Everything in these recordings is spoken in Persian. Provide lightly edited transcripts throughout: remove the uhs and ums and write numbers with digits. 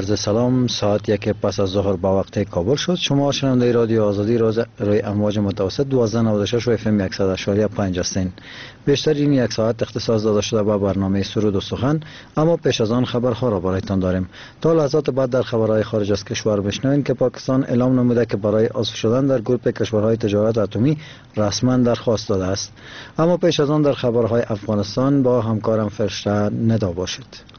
عرض سلام. ساعت 1 پس از ظهر با وقت کابل شد. شما شنونده رادیو آزادی روی امواج متوسط 1296 و اف ام 100.5 هستین. بیشتر این یک ساعت اختصاص داده شده به برنامه سرود و سخن، اما پیش از آن خبرها را برایتان داریم. تا لحظات بعد در خبرهای خارج از کشور بشنوید که پاکستان اعلام نموده که برای عضو شدن در گروه کشورهای تجارت اتمی رسما درخواست داده است. اما پیش از آن در خبرهای افغانستان با همکارم فرشته ندا باشید.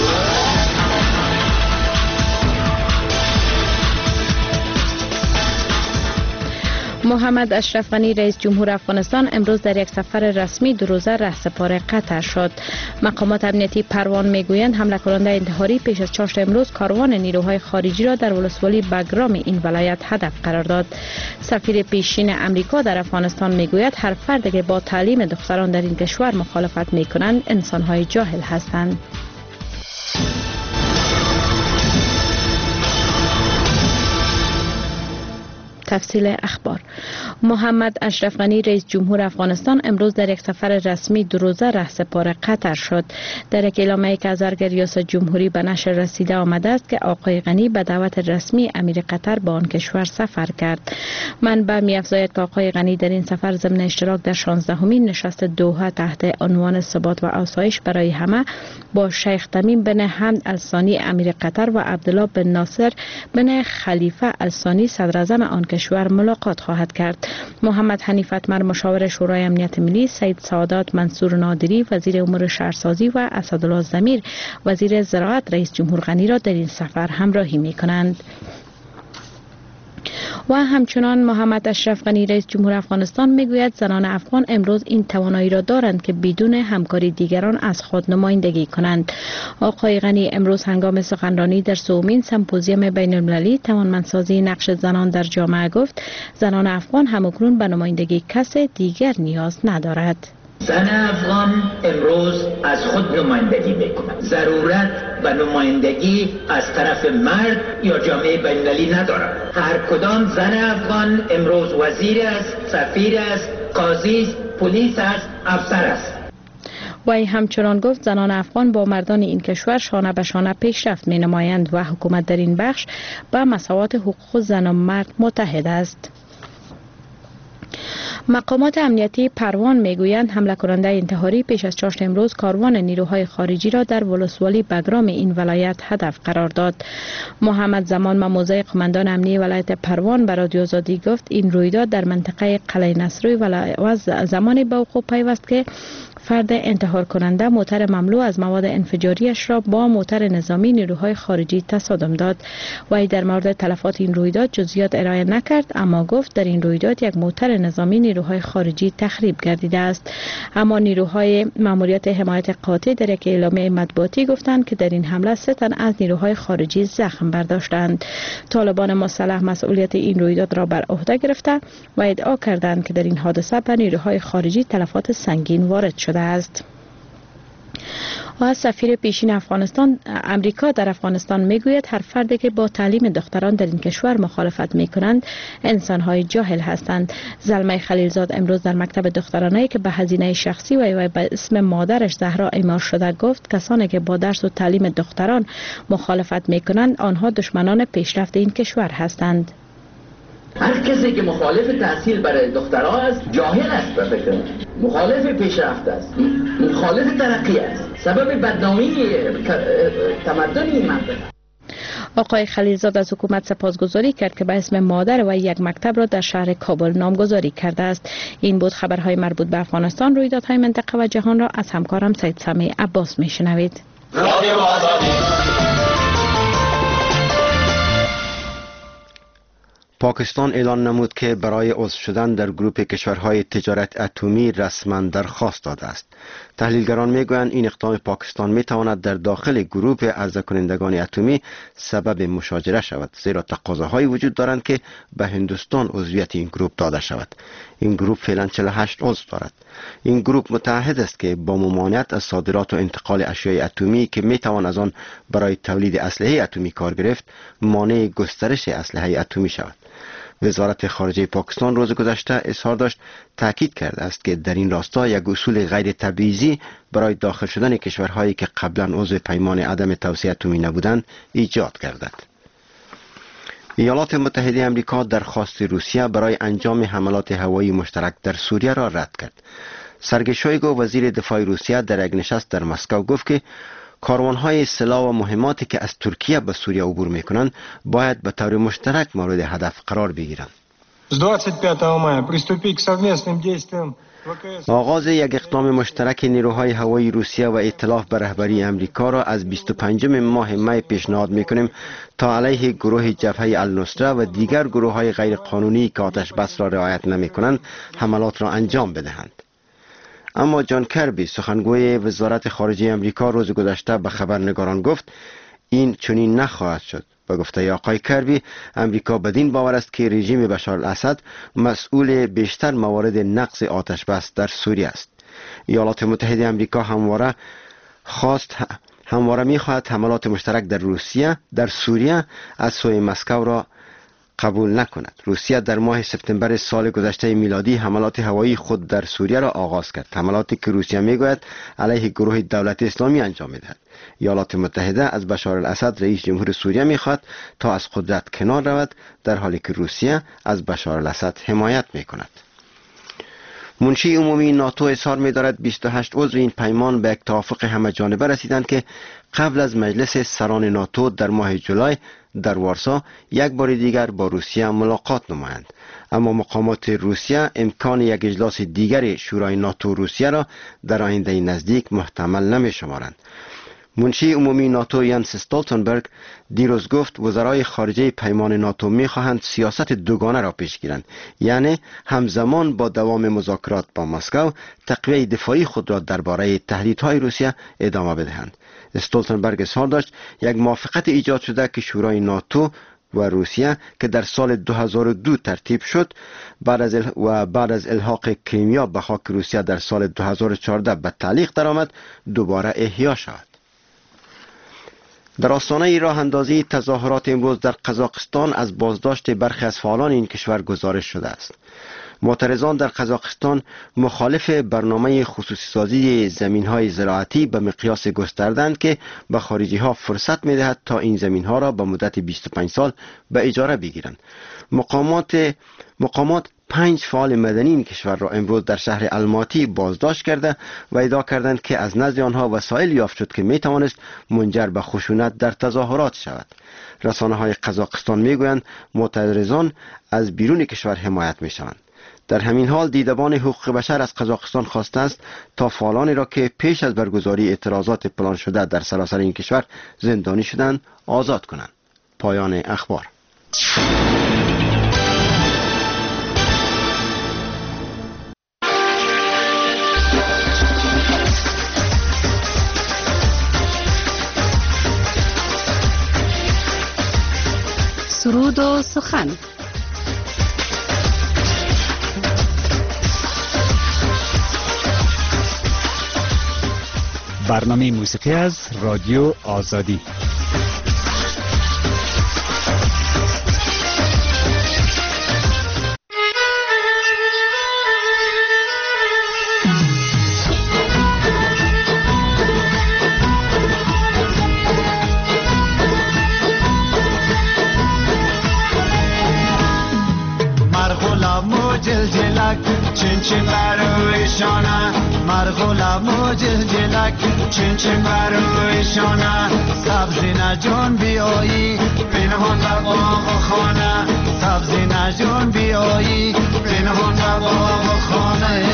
محمد اشرف غنی رئیس جمهور افغانستان امروز در یک سفر رسمی 2 روزه رهسپار قطر شد. مقامات امنیتی پروان میگویند حمله کننده انتحاری پیش از چاشت امروز کاروان نیروهای خارجی را در ولسوالی بگرام این ولایت هدف قرار داد. سفیر پیشین امریکا در افغانستان میگوید هر فردی که با تعلیم دختران در این کشور مخالفت میکنند انسانهای جاهل هستند. تفصیل اخبار. محمد اشرف غنی رئیس جمهور افغانستان امروز در یک سفر رسمی 2 روزه رهسپار قطر شد. در یک اعلامیه که از ریاست جمهوری به نشر رسیده آمده است که آقای غنی به دعوت رسمی امیر قطر به آن کشور سفر کرد. منبع می‌افزاید که آقای غنی در این سفر ضمن اشتراک در 16مین نشست دوحه تحت عنوان ثبات و آسایش برای همه با شیخ تمیم بن حمد الثانی امیر قطر و عبدالله بن ناصر بن خلیفه الثانی صدر اعظم آن کشور ملاقات خواهد کرد. محمد حنیف اتمر مشاور شورای امنیت ملی، سید سعادت منصور نادری وزیر امور شهرسازی و اسدالله ضمیر وزیر زراعت رئیس جمهور غنی را در این سفر همراهی می‌کنند. و همچنان محمد اشرف غنی رئیس جمهور افغانستان میگوید زنان افغان امروز این توانایی را دارند که بدون همکاری دیگران از خود نمایندگی کنند. آقای غنی امروز هنگام سخنرانی در 3مین سمپوزیوم بین المللی توانمندسازی نقش زنان در جامعه گفت زنان افغان همکنون به نمایندگی کس دیگر نیاز ندارد. زن افغان امروز از خود نمایندگی میکنند. ضرورت و نمایندگی از طرف مرد یا جامعه بین‌المللی ندارد. هر کدام زن افغان امروز وزیر است، سفیر است، قاضی است، پلیس است، افسر است. وی همچنان گفت زنان افغان با مردان این کشور شانه به شانه پیشرفت می نمایند و حکومت در این بخش به مساوات حقوق زن و مرد متحد است. مقامات امنیتی پروان میگویند حمله کننده انتحاری پیش از چاشت امروز کاروان نیروهای خارجی را در ولسوالی بگرام این ولایت هدف قرار داد. محمد زمان موضع قماندان امنیتی ولایت پروان به رادیو آزادی گفت این رویداد در منطقه قلعه نصروی و زمانی به وقوع پیوست که فرد انتحار کننده موتر مملو از مواد انفجاریش را با موتر نظامی نیروهای خارجی تصادم داد. وی در مورد تلفات این رویداد جزئیات ارائه نکرد، اما گفت در این رویداد یک موتر نظامی نیروهای خارجی تخریب گردیده است. اما نیروهای ماموریت حمایت قاطع در یک اعلامیه مطبوعاتی گفتند که در این حمله 3 تن از نیروهای خارجی زخم برداشتند. طالبان مسلح مسئولیت این رویداد را بر عهده گرفته و ادعا کردند که در این حادثه به نیروهای خارجی تلفات سنگین وارد شده است. و سفیر پیشین امریکا در افغانستان میگوید هر فردی که با تعلیم دختران در این کشور مخالفت میکنند انسانهای جاهل هستند. زلمه خلیلزاد امروز در مکتب دخترانه‌ای که به هزینه شخصی و به اسم مادرش زهرا اعمار شده گفت کسانی که با درس و تعلیم دختران مخالفت میکنند آنها دشمنان پیشرفت این کشور هستند. هر کسی که مخالف تحصیل برای دخترها است جاهل است و فکر مخالف پیشرفت است، مخالف ترقی است، سبب بدنامی تمدن این منطقه. آقای خلیلزاد از حکومت سپاسگزاری کرد که به اسم مادر و یک مکتب را در شهر کابل نامگذاری کرده است. این بود خبرهای مربوط به افغانستان، رویدادهای منطقه و جهان را از همکارم سید سمی عباس میشنوید. پاکستان اعلان نمود که برای عضو شدن در گروه کشورهای تجارت اتمی رسما درخواست داده است. تحلیلگران میگویند این اقدام پاکستان میتواند در داخل گروه عرضه کنندگان اتمی سبب مشاجره شود، زیرا تقاضاهایی وجود دارند که به هندوستان عضویت این گروه داده شود. این گروه فعلا 48 عضو دارد. این گروه متحد است که با ممانعت از صادرات و انتقال اشیای اتمی که میتوان از آن برای تولید اسلحه اتمی کار گرفت، مانع گسترش اسلحه اتمی شود. وزارت خارجه پاکستان روز گذشته اظهار داشت تاکید کرده است که در این راستا یک اصول غیر تبعیضی برای داخل شدن کشورهایی که قبلا عضو پیمان عدم توسعه اتمی نبودند ایجاد گردد. ایالات متحده آمریکا درخواست روسیه برای انجام حملات هوایی مشترک در سوریه را رد کرد. سرگئی شویگو وزیر دفاع روسیه در یک نشست در مسکو گفت که کاروانهای سلاح و مهماتی که از ترکیه به سوریه عبور میکنند باید به طور مشترک مورد هدف قرار بگیرند. آغاز یک اقدام مشترک نیروهای هوایی روسیه و ائتلاف به رهبری امریکا را از 25 ماه می پیشنهاد میکنیم تا علیه گروه جبهه النصره و دیگر گروه‌های غیر قانونی که آتش بس را رعایت نمیکنند حملات را انجام بدهند. اما جان کربی سخنگوی وزارت خارجه امریکا روز گذشته به خبرنگاران گفت این چنین نخواهد شد. با گفته آقای کربی امریکا بدین باور است که رژیم بشار الاسد مسئول بیشتر موارد نقض آتش بس در سوریه است. ایالات متحده آمریکا همواره می‌خواهد حملات مشترک در سوریه از سوی مسکو را قبول نکند. روسیه در ماه سپتامبر سال گذشته میلادی حملات هوایی خود در سوریه را آغاز کرد. حملاتی که روسیه میگوید علیه گروه دولت اسلامی انجام میدهد. ایالات متحده از بشار الاسد رئیس جمهور سوریه میخواد تا از قدرت کنار رود، در حالی که روسیه از بشار الاسد حمایت میکند. منشی عمومی ناتو اظهار می‌دارد 28 عضو این پیمان به یک توافق همه‌جانبه رسیدند که قبل از مجلس سران ناتو در ماه جولای در وارسا یک بار دیگر با روسیه ملاقات نمایند. اما مقامات روسیه امکان یک اجلاس دیگر شورای ناتو روسیه را در آینده نزدیک محتمل نمی‌شمارند. منشی عمومی ناتو یانس استولتنبرگ دیروز گفت وزرای خارجه پیمان ناتو می‌خواهند سیاست دوگانه را پیش گیرند، یعنی همزمان با دوام مذاکرات با مسکو تقویت دفاعی خود را درباره تهدیدهای روسیه ادامه بدهند. استولتنبرگ اظهار داشت یک موافقت ایجاد شده که شورای ناتو و روسیه که در سال 2002 ترتیب شد بعد از الحاق کریمیا به خاک روسیه در سال 2014 به تعلیق درآمد دوباره احیا شود. در آستانه راه اندازی تظاهرات امروز در قزاقستان از بازداشت برخی از فعالان این کشور گزارش شده است. معترضان در قزاقستان مخالف برنامه خصوصی سازی زمین‌های زراعتی به مقیاس گسترده‌اند که به خارجی‌ها فرصت می‌دهد تا این زمین‌ها را به مدت 25 سال به اجاره بگیرند. مقامات 5 فعال مدنی این کشور را امروز در شهر الماتی بازداشت کرده و ادعا کردند که از نزد آنها وسایل یافت شد که میتوانست منجر به خشونت در تظاهرات شود. رسانه‌های قزاقستان میگویند معترضان از بیرون کشور حمایت میشوند. در همین حال دیدبان حقوق بشر از قزاقستان خواسته است تا فعالانی را که پیش از برگزاری اعتراضات پلان شده در سراسر این کشور زندانی شدند آزاد کنند. پایان اخبار. سرود و سخن. برنامه موسیقی از رادیو آزادی. چین چین بروی شانه مرغولم و جلجلک چین چین بروی شانه سبزی نجون بیایی پنهان به باغ و خانه سبزی نجون بیایی پنهان به باغ و خانه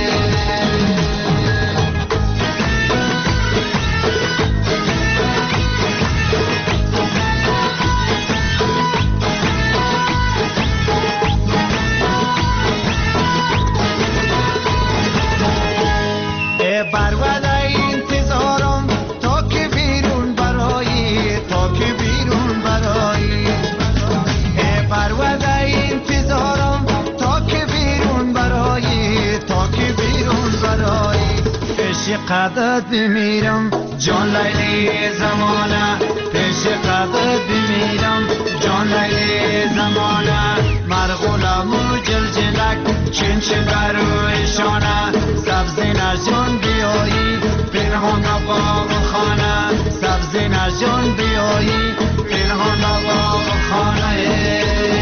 قدرت بمیرم جان لیلی زمانه پیش قدرت بمیرم جان لیلی زمانه مرغولم و جلجلک چین چین برویشانه سبزی نجون بیایی پنهان باغ خانه سبزی نجون بیایی پنهان باغ خانه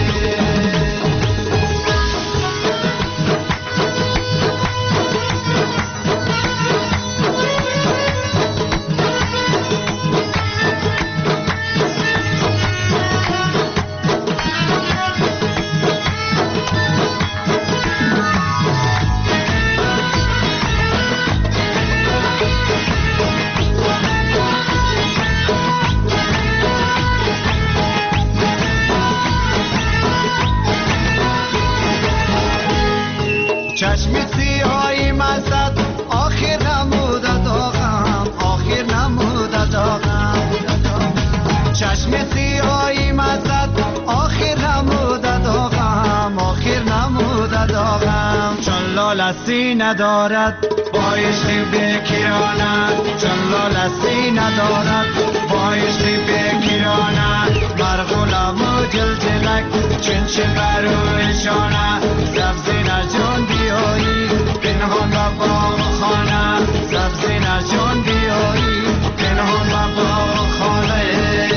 چشم سیاهی مزد آخر نموده داغم آخر نموده داغم چشم سیاهی مزد آخر نموده داغم آخر نموده داغم چون لالسی ندارد بایشتی بکیرانه چون لالسی ندارد بایشتی بکیرانه مرغولم و جلجلک چین چین برویشانه سبزی نجون بیایی پنهان و باغ خانه سبزی نجون بیایی پنهان و باغ خانه.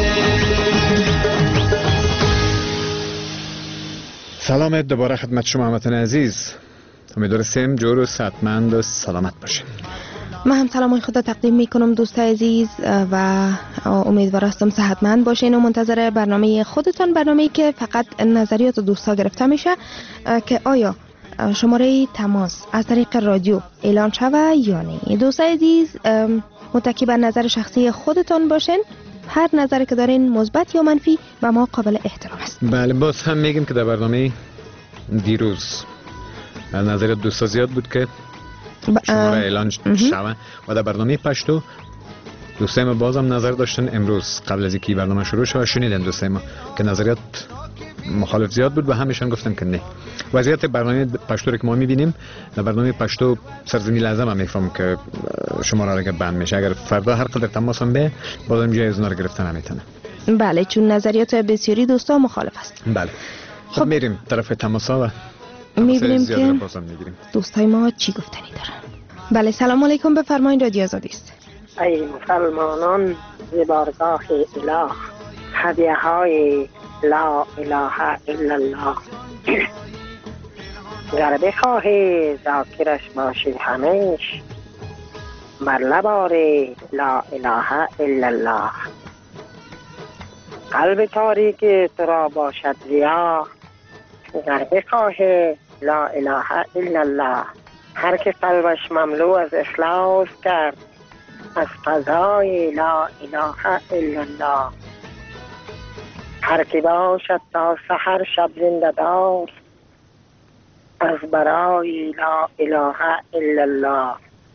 سلام دوباره خدمت شما هموطن عزیز، امیدوارم جور و صحتمند و سلامت باشین. من هم سلام خدا تقدیم میکنم دوستای عزیز و امیدوار هستم صحتمند باشین و منتظر برنامه خودتان، برنامه‌ای که فقط نظریات دوستا گرفته میشه که آیا شماره تماس از طریق رادیو اعلان شوه یا نه. دوستای عزیز متکی بر نظر شخصی خودتان باشین، هر نظری که دارین مثبت یا منفی و ما قابل احترام است. بله، باز هم میگیم که در برنامه دیروز نظریات دوستا زیاد بود که شماره اعلان شوه و در برنامه پشتو دوستای ما بازم نظر داشتن. امروز قبل از اینکه برنامه شروع شد شنیدن دوستای ما که نظریات مخالف زیاد بود و همیشان گفتن که نه. وضعیت برنامه پشتو رو که ما میبینیم، در برنامه پشتو سرزمین لازم هم میفهم که شماره را بند میشه. اگر فردا هر قدر تماس هم به بازم جای از اونا رو گرفتن نمیتونه. بله، چون نظریات بسیاری دوستا مخالف است. بله. خب میریم طرف تماسا و میبینیم که دوستای ما چی گفتنی دارن. بله، سلام علیکم، بفرمایید، رادیو آزادی است. ای مسلمانان ز بارگاه اله، هدیه های لا اله الا الله. گر بخواهی ذاکرش باشی همیش، بر لبار لا اله الا الله. قلب تاریک تو را باشد ضیا، گر بخواهی لا اله الا الله. هر که قلبش مملو از اخلاص کرد، از فضای لا اله الا الله. هر که باشد تا سحر شب زنده دار، از برای لا اله الا الله.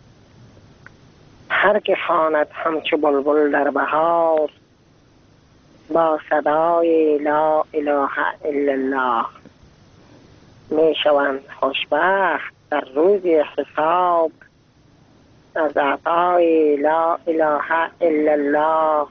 هر که خواند همچو بلبل در بهار، با صدای لا اله الا الله. می شوند خوشبخت در روز حساب، از عطای لا اله الا الله.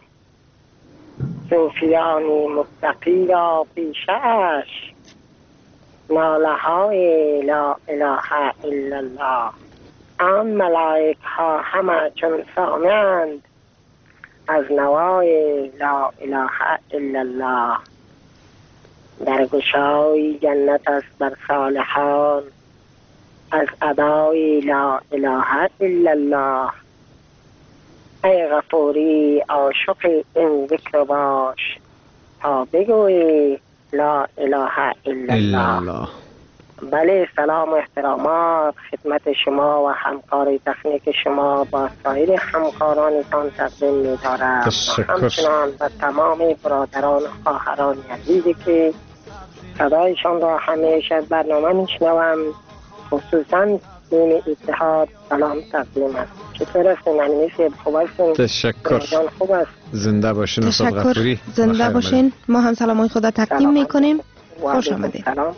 صوفیانی متقی را پیشش، ناله های لا اله الا الله. آن ملائک ها همه چون سامند، از نوای لا اله الا الله. در گشای جنت است بر صالحان، از ادای لا اله الا الله. ای غفوری عاشق این ذکر باش، تا بگویی لا اله الا الله. بله، سلام و احترامات خدمت شما و همکار تکنیک شما با سایر همکارانتان تقدیم می‌دارم. همچنان و تمام برادران و خواهران عزیزی که صدایشان را همیشه برنامه میشنوم، خصوصا تیم اتحاد سلام تقدیم است. چطور هستین؟ انیسی خوب هستین؟ تشکر. خوب است. زنده باشین استاد غفوری. زنده باشین. ما هم سلامای خدا تقدیم میکنیم. خوش آمدید. سلام.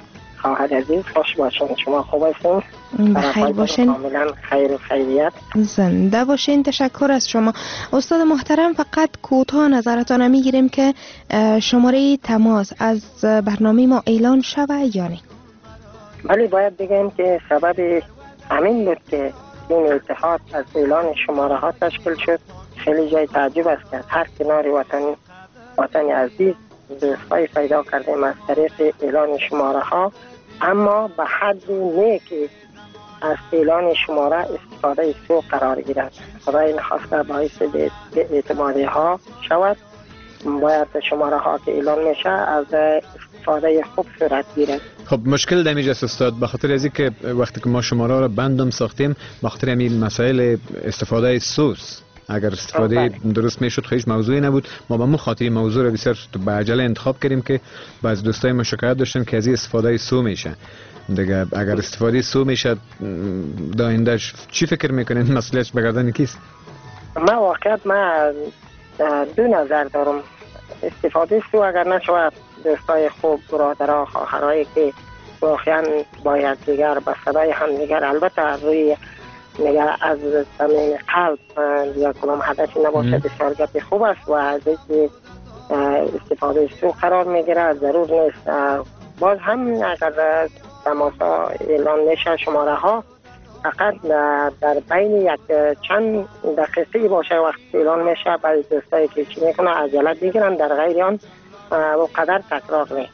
خواهر عزیز خوش باشین. شما خوب هستین؟ بخیر باشین. کاملا خیر و خیریت. زنده باشین. تشکر از شما. استاد محترم فقط کوتاه نظرتان میگیریم که شماره تماس از برنامه ما اعلان شود یا نه؟ ولی باید بگیم که سبب همین بود که این اتحاد از اعلان شماره ها تشکیل شد. خیلی جای تعجب است که هر کنار وطن عزیز دوستای پیدا کردیم از طریق اعلان شماره ها، اما به حد نه که از اعلان شماره استفاده سوء قرار گیرد. خدای نخواسته باعث به اعتمادی ها شود. باید شماره ها که اعلان میشه از استفاده خوب صورت گیرد. خب مشکل دمیج است استاد، به خاطر از که وقتی که ما شماره را بندم ساختیم به خاطر همین مسائل استفاده سوس، اگر استفاده درست میشد خیلی موضوعی نبود. ما به خاطر موضوع را بسیار به عجله انتخاب کردیم که بعض دوستای ما شکایت داشتن که از استفاده سو میشه دیگه. اگر استفاده سو میشه دایندش چی فکر میکنین مسئولیتش به گردن کیست؟ ما واقعیت دو نظر دارم. استفاده سو اگر نشود دوستای خوب، برادرها، خواهرایی که واقعا باید دیگر به صدای هم دیگر، البته روی نگر از زمین قلب یا کلام هدفی نباشه، بسیار گپ خوب است و از اینکه استفاده سو قرار میگیره ضرور نیست. باز هم اگر تماسا اعلان میشه شماره ها فقط در بین یک چند دقیقه باشه وقت اعلان میشه، برای دوستایی که چی میکنه عجله بگیرن، در غیر آن و قدر تکرار نیست.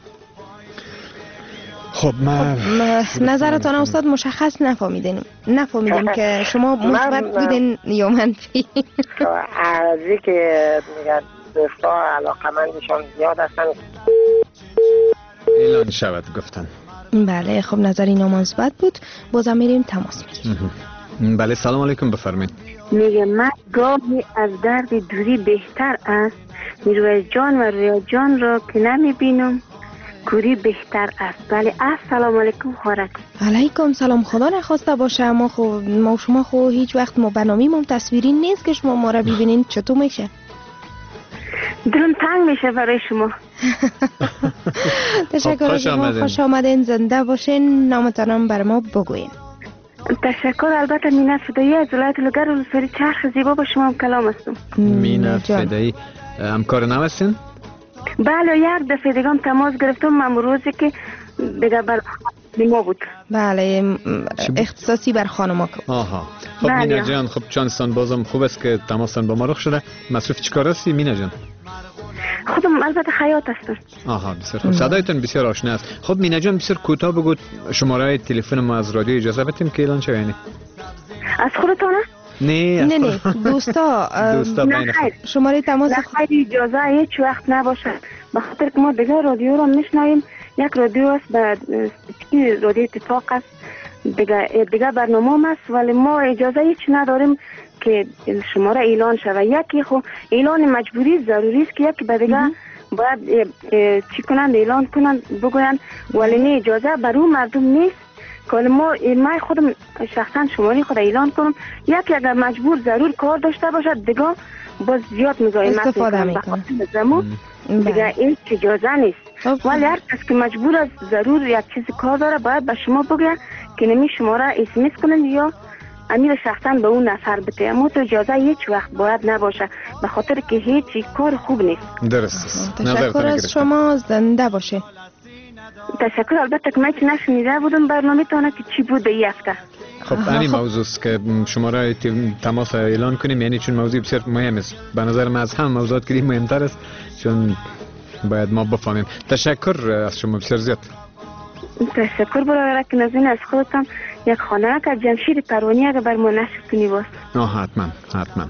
خب نظرتان استاد مشخص نفهمیدیم که شما مثبت بودین یا منفی. از اینکه میگه دوستا علاقمندشان زیاد هستن اعلان شود گفتن. بله خب نظر اینا مثبت بود. بازم میریم تماس میگیریم. بله سلام علیکم بفرمایید. میگه من گاهی از درد دوری بهتر است، میروی جان و روی جان را که نمیبینم کوری بهتر است. بله السلام علیکم خورک. علیکم سلام. خدا نخواسته باشه ما شما هیچ وقت ما برنامه‌مون تصویری نیست که شما ما را ببینین. چطور میشه؟ دلم تنگ میشه برای شما. تشکر از شما. خوش آمدین. زنده باشین. نامتانم بر ما بگوین. تشکر. البته مینا فدایی از ولایت لوگر و سری چرخ زیبا با شما هم کلام هستم. مینا فدایی همکار نو هستین؟ بله یک دفعه دیگه هم تماس گرفتم من روزی که دیگه بر ما بود. بله اختصاصی بر خانما. آها خب بله. مینا جان خب چانستان بازم خوب است که تماسان با ما رخ شده. مصروف چیکار هستی مینا جان؟ خودم البته خیاط هستم. آها بسیار خوب. صدایتون بسیار آشنا است. خب مینا جان بسیار کوتاه بگو شماره تلفن ما از رادیو اجازه بدیم که اعلان شه. از خودتونه؟ نه دوستا شماره تماس خیلی اجازه هیچ وقت نباشه، به خاطر که ما دیگه رادیو رو میشنویم. یک رادیو است به رادیو اتفاق است دیگه برنامه است، ولی ما اجازه هیچ نداریم که شماره اعلان شود. یکی خو اعلان مجبوری ضروری است که یکی به دیگه باید چی کنند اعلان کنند بگوین، ولی نه اجازه بر اون مردم نیست که ما خودم شخصا شماره خود اعلان کنم. یکی اگر مجبور ضرور کار داشته باشد دیگه باز زیاد مزاحمت استفاده میکنه دیگه این اجازه نیست. ولی هر کس که مجبور است ضرور یک چیز کار داره باید به شما بگه که نمی شماره اسمس کنند یا امیر شخصا به اون نفر بده. اما تو اجازه هیچ وقت باید نباشه به خاطر که هیچ کار خوب نیست. درست. تشکر از شما. زنده باشه. تشکر. البته که من که نشنیده بودم برنامه تانه که چی بود این هفته. خب همین موضوع است که شماره تماس اعلان کنیم، یعنی چون موضوع بسیار مهم است. به نظر من از هم موضوعات که مهمتر است چون باید ما بفهمیم. تشکر از شما بسیار زیاد. تشکر برای که نازنین از خودتان یک خانه که جمشید پروانی اگر بر ما نشر کنی باست. حتما.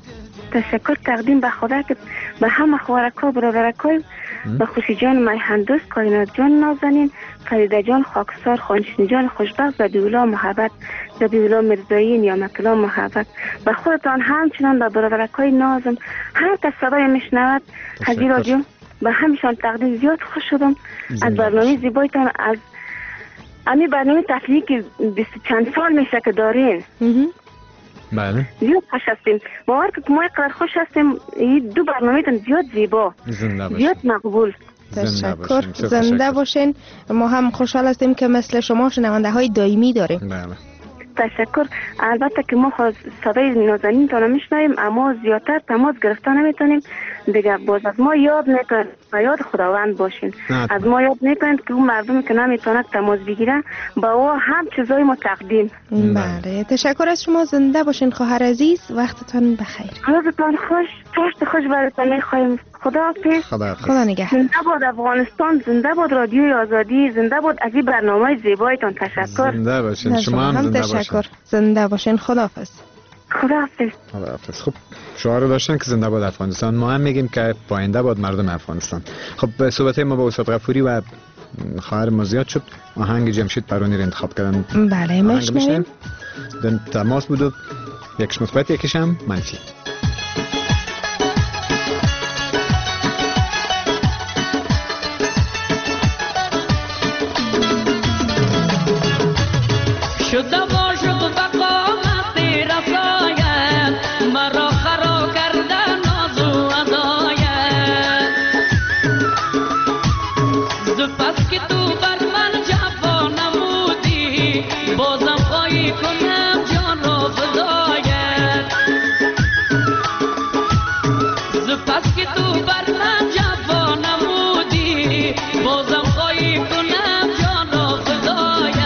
تشکر تقدیم به خدا که به همه خوارکا برادرکای به خوشی جان میهندوست، کائنات جان نازنین، فریده جان خاکسار، خانشین جان خوشبخت، زبیولا محبت، زبیولا مرزایی، نیامت الله محبت، به خودتان همچنان به برادرکای نازم هر کس صدای میشنود حجی رادیو به همیشان تقدیم. زیاد خوش شدم از برنامه زیبایتان، از امی برنامه تفریحی که 20 چند سال میشه که دارین. بله زیاد خوش هستیم. باور که ما اینقدر خوش هستیم. این دو برنامه تان زیاد زیبا، زیاد مقبول. تشکر. زنده باشین. ما هم خوشحال هستیم که مثل شما شنونده های دائمی داریم. بله. تشکر. البته که ما صدای نازنین تا نمیشنویم اما زیادتر تماس گرفته نمیتونیم دیگه. باز از ما یاد میکنید و یاد خداوند باشین. از ما یاد میکنید که اون مردمی که نمیتونند تماس بگیرن با او هم چیزای ما تقدیم. بله تشکر از شما. زنده باشین خواهر عزیز. وقتتان بخیر. روزتان خوش. پشت خوش براتون میخوایم. خدا نگهدار. زنده باد افغانستان. زنده باد رادیوی آزادی. زنده باد از این برنامه زیبایتان. تشکر. زنده باشین. شما هم زنده باشین. تشکر. زنده باشین. خداحافظ. خداحافظ. خب شعار داشتن که زنده باد افغانستان. ما هم میگیم که پاینده باد مردم افغانستان. خب صحبت ما با استاد غفوری و خواهر ما زیاد شد. آهنگ جمشید پرونی رو انتخاب کردن. بله میشنویم. تماس بود یکش مثبت یکش هم منفی. شده باشد بقامت رسایت مرا خرا کرده ناز و عزایت زپس که تو بر من جفا نمودی بازم خواهی کنم جان را فدایت زپس که تو بر من جفا نمودی بازم خواهی کنم جان را فدایت.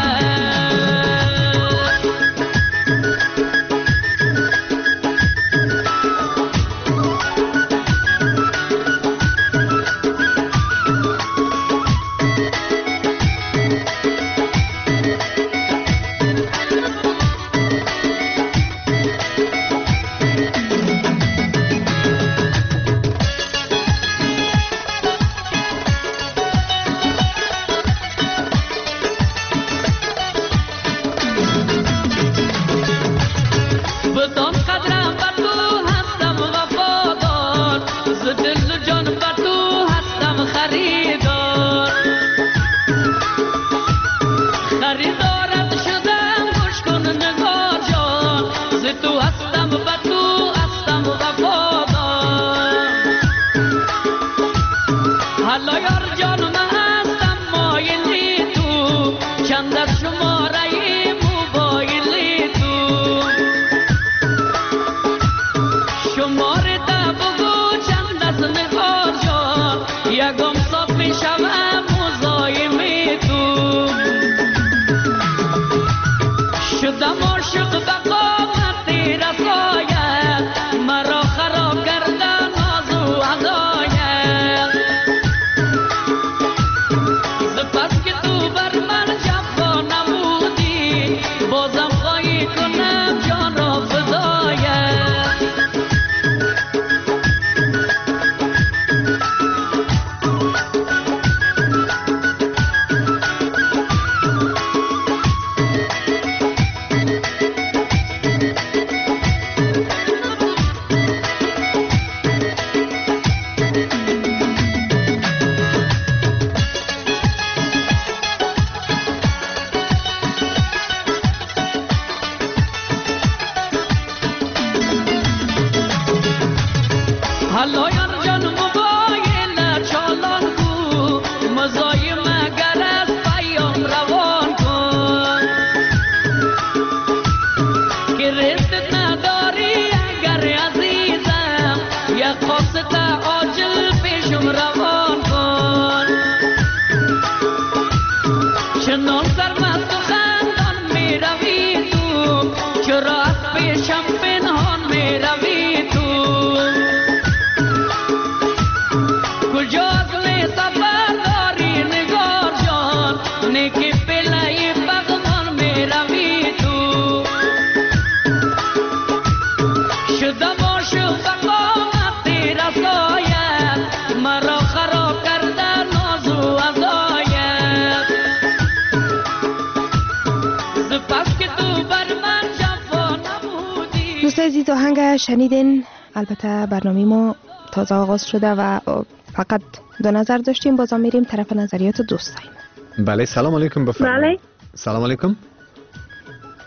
عزیز آهنگ شنیدین. البته برنامه ما تازه آغاز شده و فقط دو نظر داشتیم. بازم میریم طرف نظریات دوستان. بله سلام علیکم. بله سلام علیکم.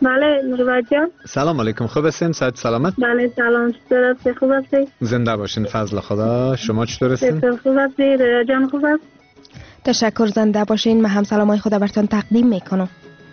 بله مروت جان. سلام علیکم، خوب هستین؟ صحت سلامت؟ بله سلام، چطور هستی؟ خوب هستی؟ زنده باشین فضل خدا. شما چطور هستین؟ خوب هستی؟ رویا جان خوب است؟ تشکر، زنده باشین. من هم سلامای خدا براتون تقدیم میکنم.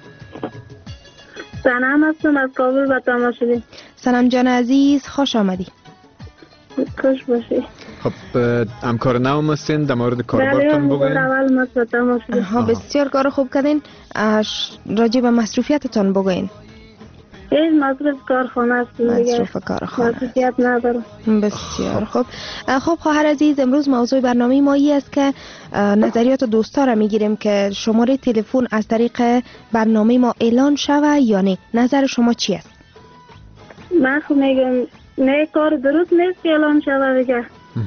سنم هستم از کابل به تماشایی. سنم جان عزیز خوش آمدی. خوش باشی. خب همکار نو هستین، در مورد کاربارتون بگوین. اول ما به تماشایی. بسیار کار خوب کردین. راجع به مصروفیتتون بگوین. این مصروف کارخانه است. مصروف کارخانه. مصروفیت ندارم. بسیار خوب. خب خواهر عزیز، امروز موضوع برنامه ما این است که نظریات دوستا را میگیریم که شماره تلفن از طریق برنامه ما اعلان شوه یا نه. نظر شما چی است؟ من خب میگم نه، کار درست نیست که اعلان شوه دیگه.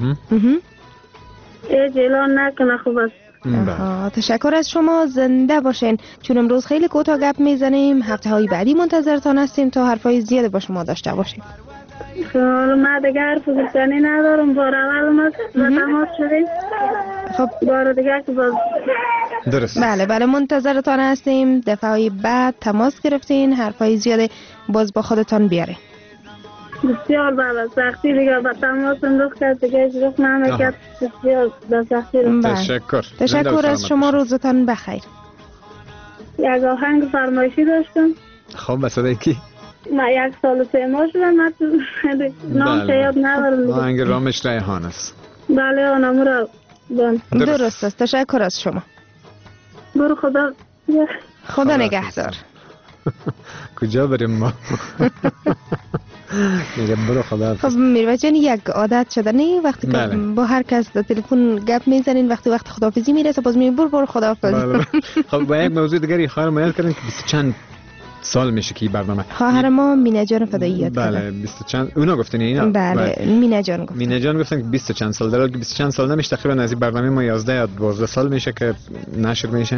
اعلان نکنه خوب است. تشکر از شما، زنده باشین. چون امروز خیلی کوتاه گپ میزنیم، هفته های بعدی منتظرتان هستیم تا حرفای زیاد با شما داشته باشیم. حالا ما دیگه حرف گفتنی ندارم، بار اول ما تماس شدیم. خب بار دیگه که باز درست. بله منتظرتان هستیم. دفعه های بعد تماس گرفتین، حرفای زیاد باز با خودتان بیارین. بسیار بله، سختی دیگه با تماس انداخت کرد دیگه اجراف نمیکرد. بسیار سختی رو. تشکر از شما، روزتان بخیر. یک آهنگ فرمایشی داشتم. خب بساده کی؟ من 1 سال و 3 ماه شدم. نام یاد ندارم. آهنگ رامش ریحان است. بله آنم را درست است. تشکر از شما. برو خدا نگهدار. کجا بریم ما؟ میگم برو خدا. خب میروه جان، یک عادت شده نه وقتی که با هر کس در تلفن گپ میزنین وقتی خداحافظی میرسه باز میگه برو خداحافظ. خب با یک موضوع دیگری خواهر ما یاد کردن که 20 چند سال میشه که این برنامه خواهر ما مینه جان فداییات. بله 20 چند اونا گفتن اینا. بله مینه جان گفتن. مینه جان گفتن که 20 چند سال، در حالی که 20 چند سال نمیشه، تقریبا از این برنامه ما 11 یا 12 سال میشه که نشر میشه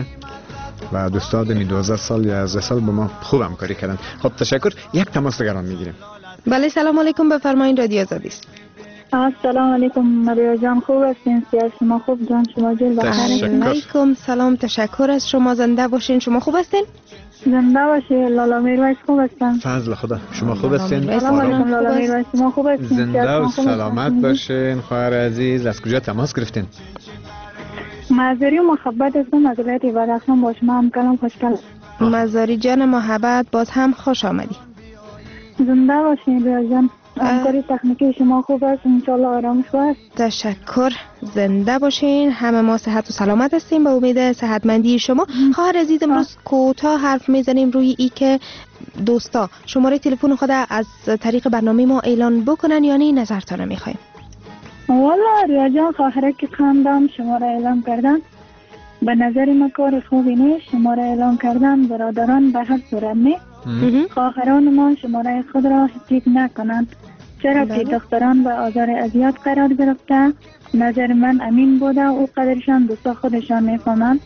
و دوستان می 12 سال یا 11 سال با ما خوب همکاری کردن. خب تشکر. یک تماس دیگران میگیریم. بله سلام علیکم، بفرمایید رادیو آزادی است. سلام علیکم مریا جان، خوب هستین؟ شما خوب جان؟ شما جل بخیر. علیکم سلام، تشکر از شما. زنده باشین. شما خوب هستین؟ زنده باشی. لالا میرویس خوب هستن؟ فضل خدا. شما خوب هستین؟ سلام علیکم لالا میرویس، شما خوب هستین؟ زنده و سلامت باشین. خواهر عزیز از کجا تماس گرفتین؟ مزاری و محبت هستم از ولایت بدخشان. با شما هم کلام خوشگل. مزاری جان محبت، باز هم خوش آمدی. زنده باشین ریا جان. همکاری تکنیکی شما خوب است، انشالله آرامش باشه. تشکر. زنده باشین. همه ما صحت و سلامت هستیم به امید صحتمندی شما. خواهر عزیز امروز کوتاه حرف میزنیم روی ای که دوستا شماره تلفن خود از طریق برنامه ما اعلان بکنن یا نه. نظرتان میخوایم. والا ریا جان، خواهره که خواندم شماره اعلان کردن به نظر ما کار خوبی نیست. شماره اعلان کردن برادران به هر صورت نیست. خواهران ما شماره خود را حفظ نکنند، چرا که دختران به آزار اذیت قرار گرفته. نظر من امین بوده، او قدرشان دوستا خودشان میفهمند.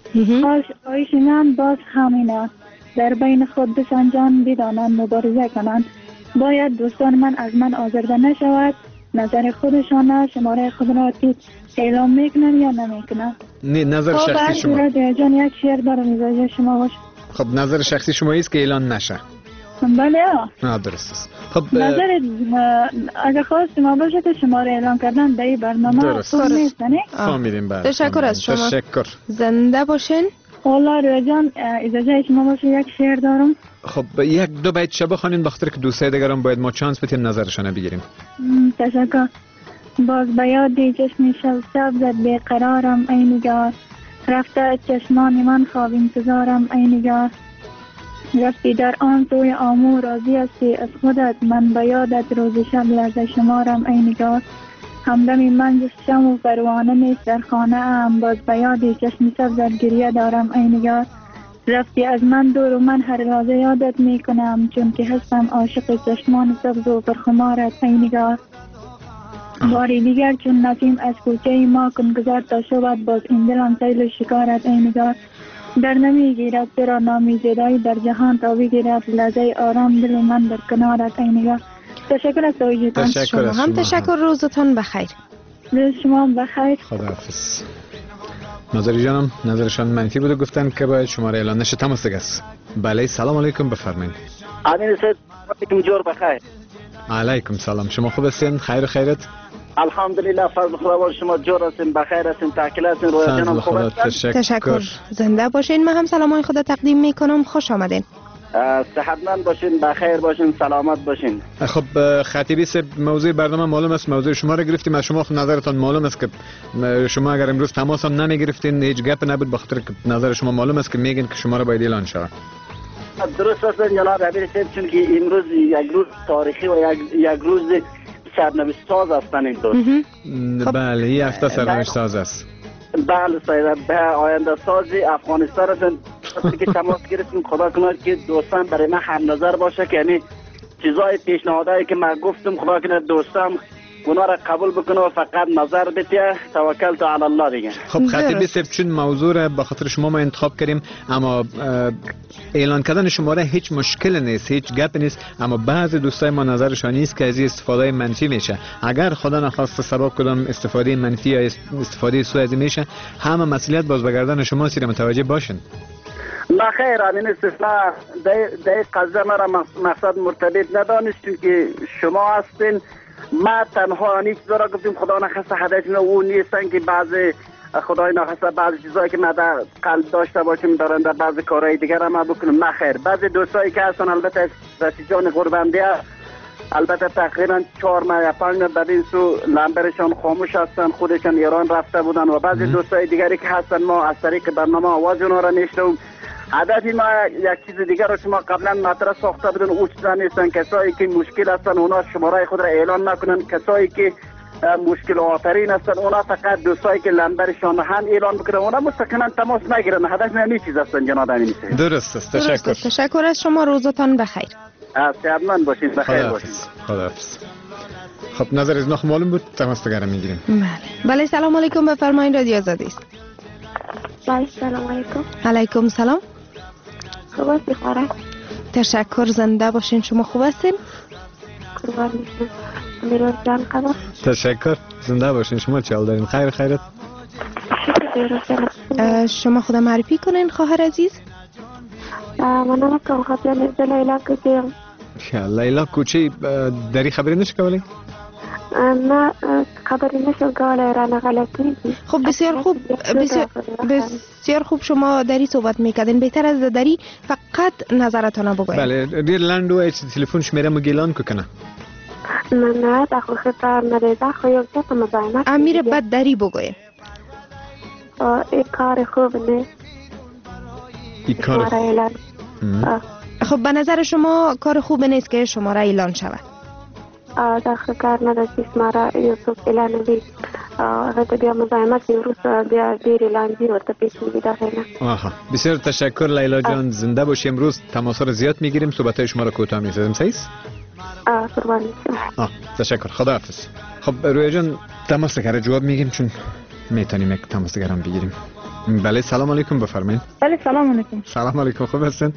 خواهش من باز همین است، در بین خودشان جان بدانند، مبارزه کنند. باید دوستان من از من آزرده نشود. نظر خودشان شماره خود را اعلام میکنن یا نمیکنن؟ نظر شخصی شما. جان یک شعر دارم میذاره شما باش. خب نظر شخصی شما است که اعلان نشه. بله درست است. خب نظر اگه خواست ما باشه که شماره اعلان کردن در این برنامه خوب نیست نه؟ فهمیدیم. بله تشکر از شما. تشکر. زنده باشین. والله ریا جان اجازه شما باشه یک شعر دارم. خب یک دو بیت شب بخونین بخاطر که دوستای دیگران باید ما چانس بدیم نظرشون بگیریم. تشکر. باز به یاد چشم شب سبزت بیقرارم ای نگار، رفته چشمان من خواب انتظارم ای نگار. رفتی در آن سوی آمو راضی هستی از خودت، من به یادت روز شب لرزه شمارم ای نگار. همدمی من جستم و پروانه نیست در خانه ام، باز به یاد چشم سبزت گریه دارم ای نگار. رفتی از من دور و من هر لحظه یادت میکنم، چون که هستم عاشق چشمان سبز و پرخمارت ای نگار. باری دیگر چون نسیم از کوچه ما کن گذار تا شود، باز این دلم سیل شکارت ای نگار. در نمیگیرد چرا نامی زدایی در جهان تا بگیرد لحظه آرام دل من در کنارت ای نگار. تشکر از توجیهتان. شما هم تشکر. روزتان بخیر. روز شما بخیر. خداحافظ. ناظری جانم نظرشان منفی بوده، گفتن که باید شماره اعلان نشه. تماس دیگه است. بله سلام علیکم، بفرمایید. امین سید علیکم جور بخیر. علیکم سلام، شما خوب هستین؟ خیر و خیرت؟ الحمدلله، فضل خدا بر شما، جور هستین، بخیر هستین، تاکل هستین، رویا جانم خوب هستین؟ تشکر. زنده باشین. من هم سلامای خود تقدیم میکنم. خوش آمدین. صحتمند باشین، بخیر باشین، سلامت باشین. خب خطیبی صاحب، موضوع برنامه معلوم است، موضوع شما را گرفتیم از شما. نظرتان معلوم است که شما اگر امروز تماس هم نمیگرفتین هیچ گپ نبود، بخاطر که نظر شما معلوم است که میگین که شما را باید اعلان شود. درست است جناب امیر صاحب، چون که امروز یک روز تاریخی و یک روز سرنوشت ساز هستن این دوست. بله، این هفته سرنوشت ساز است. بله صاحب، به آینده ساز افغانستان هستن که تماس گرفتیم. خدا کنه که دوستان برای من هم نظر باشه که یعنی چیزای پیشنهادایی که من گفتم خدا کنه دوستان اونا را قبول بکنه و فقط نظر بده. توکل تو علی الله دیگه. خب خطیبی صاحب، چون موضوع را به خاطر شما ما انتخاب کردیم، اما اعلان کردن شماره هیچ مشکل نیست، هیچ گپ نیست، اما بعضی دوستای ما نظرشان نیست که از استفاده منفی میشه. اگر خدا نخواست سبب کدام استفاده منفی یا استفاده سوء از میشه، همه مسئولیت باز به گردن شما سیر، متوجه باشین. نه خیر، امین استثناء در قضیه مرا مقصد مرتبط ندانستیم که شما هستین. ما تنها نیست دارا گفتیم خدا نخواسته هدف اون نیستن که بعضی خدای نخواسته بعضی چیزایی که ما در قلب داشته باشیم دارن در بعضی کارهای دیگر هم بکنیم. نه خیر، بعضی دوستایی که هستن البته رسیجان قربنده البته تقریبا 4 ماه یا 5 ماه بعد این سو لمبرشان خاموش هستن، خودشان ایران رفته بودن و بعضی دوستای دیگری که هستن ما از طریق برنامه آواز اونا را میشنویم. هدف ما یک چیز دیگر رو شما قبلا مطرح ساخته بودن، او چیزا نیستن. کسایی که مشکل هستن اونا شماره خود را اعلان نکنن، کسایی که مشکل آفرین هستن اونا فقط دوستایی که لمبرشان هم اعلان بکنن، اونا مستقیما تماس نگیرن. هدف ما همین چیز هستن جناب امین. درست است. تشکر. تشکر از شما، روزتان بخیر. صحتمند باشین، بخیر باشین. خداحافظ. خب نظر از نخ معلوم بود، تماس دیگر میگیریم. بله سلام علیکم، بفرمایید، رادیو آزادی است. بله سلام علیکم. علیکم سلام. خوب هستی خواهرم؟ تشکر. زنده باشین. شما خوب هستین؟ قربان میشم. میروز جان خبر؟ تشکر. زنده باشین. شما چه حال دارین؟ خیر خیرت؟ شما خود معرفی کنین خواهر عزیز. من نمیکنم خواهر لیلا کوچیم. لیلا کوچی داری خبری نشه کولی؟ نه خبری نشه کولی، رانه غلطی. خب بسیار خوب، بسیار خوب. شما داری صحبت میکردین، بهتر از داری فقط نظرتان بگوین. بله دیر لندو ایچ تلفن شمیره مگیلان که کنه؟ نه داخل خطر نریده خویب جتا مزایمت. امیر بد داری بگوین. این کار خوب نیست. این کار اعلان. خب به نظر شما کار خوب نیست که شماره اعلان شود؟ داخل کار نداشت شماره یوتیوب اعلان بید. غیر بیا مزایمت امروز بیا دیر اعلان بید و تپیش میگی داخل. آها بسیار تشکر لیلا جان، زنده باشی. امروز تماس را زیاد میگیریم، صحبت شما را کوتاه میسازیم. صحیح است؟ قربان میشم. تشکر. خداحافظ. خب رویا جان تماس دیگر جواب میگیم چون میتونیم یک تماس دیگر هم بگیریم. بله سلام علیکم، بفرمایید. بله سلام علیکم. سلام علیکم، خوب هستین؟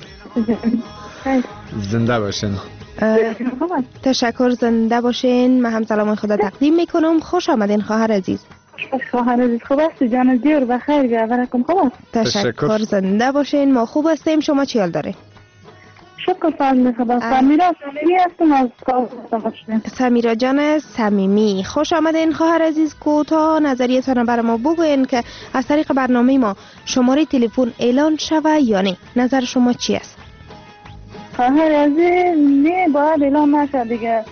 زنده باشین. تشکر. زنده باشین. من هم سلام خدا تقدیم میکنم. خوش آمدین خواهر عزیز. خواهر عزیز خوب هستی؟ جان جور بخیر، گردنکم خوب است. تشکر. زنده باشین. ما خوب هستیم. شما چی حال داره؟ شکر فضل خدا. سمیرا صمیمی هستم از کابل. سمیرا جان صمیمی، خوش آمدین خواهر عزیز. کوتاه نظریتان برای ما بگوین که از طریق برنامه ما شماره تلفن اعلان شوه یا نه. نظر شما چی است؟ خواهر عزیز نه، باید اعلان نشه دیگه.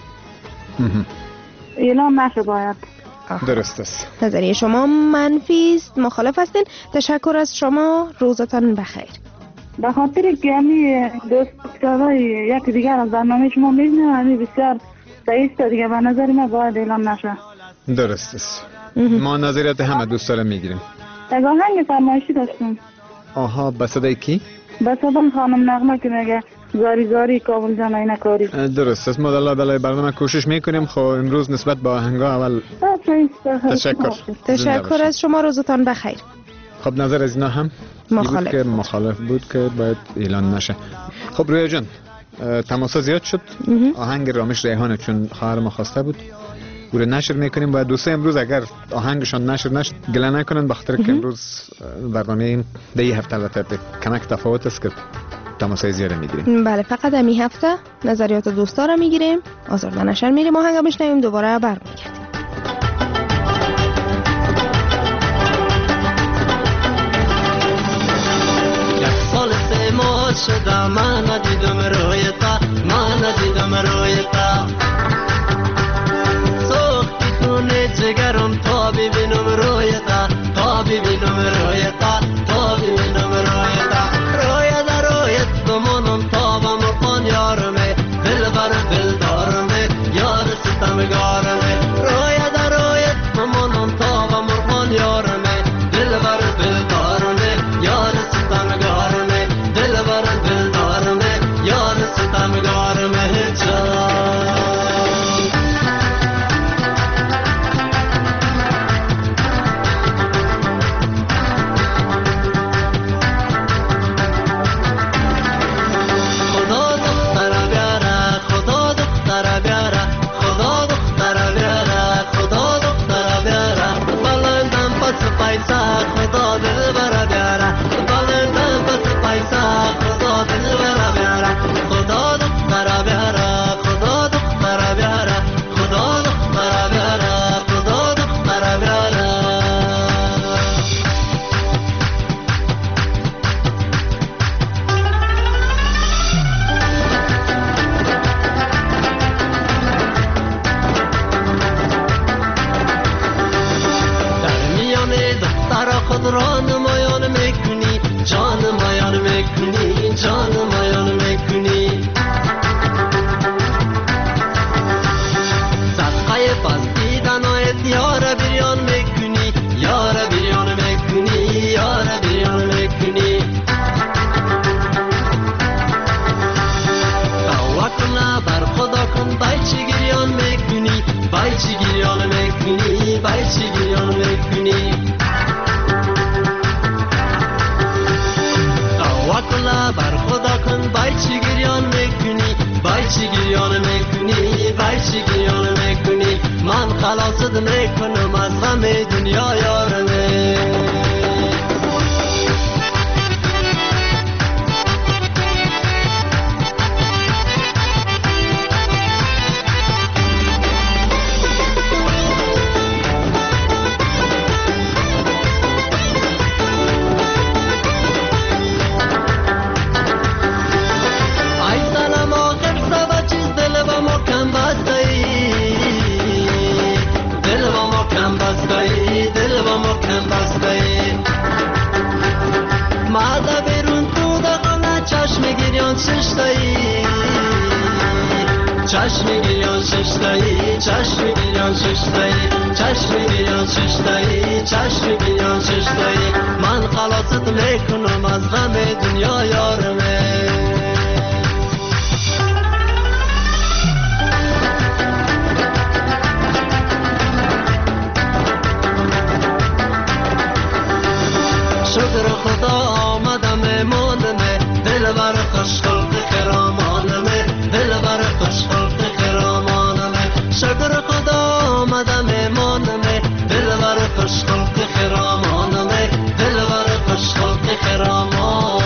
اعلان نشه باید. درست است. نظریه شما منفی است، مخالف هستین. تشکر از شما، روزتان بخیر. به خاطر که همی دوستای یک دیگر از برنامه شما میبینم، همی بسیار صحیح است دیگه. به نظر من باید اعلان نشه. درست است. ما نظریات همه دوستا را میگیریم. یک آهنگ فرمایشی داشتم. آها، به صدای کی؟ به صدای خانم نغمه که میگه زاری زاری کابل جان اینا کاری. درست است. ما در برای برنامه کوشش میکنیم. خب امروز نسبت به آهنگا اول تشکر. تشکر از شما، روزتان بخیر. خب نظر از اینا هم مخالف بود که باید اعلان نشه. خب رویا جان تماس زیاد شد. آهنگ رامش ریحانه چون خواهر ما خواسته بود او رو نشر میکنیم. باید دوستای امروز اگر آهنگشان نشر نشد گله نکنن، بخاطر که امروز برنامه دی هفته البته کمک تفاوت است که تماسای زیاده میگیریم. بله، فقط همی هفته نظریات دوستا رو میگیریم، آزرده نشر میریم، آهنگ میشنویم، دوباره برمیگردیم. شده من ندیدم رویتا، من ندیدم رویتا، سوختی خونه جگرم تا ببینم رویتا، تا ببینم رویتا، تا ببینم رویتا، رویتا رویت بمانم تا بمقان یارمه، دل بر دل دارمه، یار ستمگارمه، رویتا رویت بمانم تا بمقان یارمه، دل بر دل دارمه، یار ستمگارمه، دل بر دل دارمه، یار ستمگارمه جان. خدا دختر بیاره، خدا دختر بیاره، خدا دختر بیاره، خدا دختر بیاره، بلندم پس پیسه خدا دل بر بیاره، بلندم پس پیسه خدا دل بر بیاره، خدا دختر بیاره، خدا دختر بیاره، خدا دختر بیاره، خدا دختر بیاره. در میان دختر خود را نمایان میکنی، جان مایان میکنی، جان مایان میکنی، صدقه پس دیدنایت یار بریان میکنی، یار بریان میکنی، یار بریان میکنی، توکل بر خدا کن، بایچی گریان میکنی، بایچی گریان میکنی، بایچی گریان میکنی، توکل بر خدا کن، بایچی گریان میکنی، بایچی گریان میکنی، بایچی گریان میکنی، من خلاصت میکنم از غم دنیا یارمه. ای سلام آخر سبا چیز دل با ما کم بسته، دل با ما کم بسته، دل با ما کم بسته، ماذا بیرون تو دخانه چشم گریان ششته، چشم گریان ششته، چشم گریان ششته، چشم گریان ششته، چشم گریان ششته، من خلاصت میکنم از غم دنیا یارمه. شکر خدا آمدم مانمه، دل بر خوش خلق خرامانمه، دل بر خوش خلق خرامانمه، شکر خدا آمدم مانمه، دل بر خوش خلق خرامانمه، دل بر خوش خلق خرامانمه.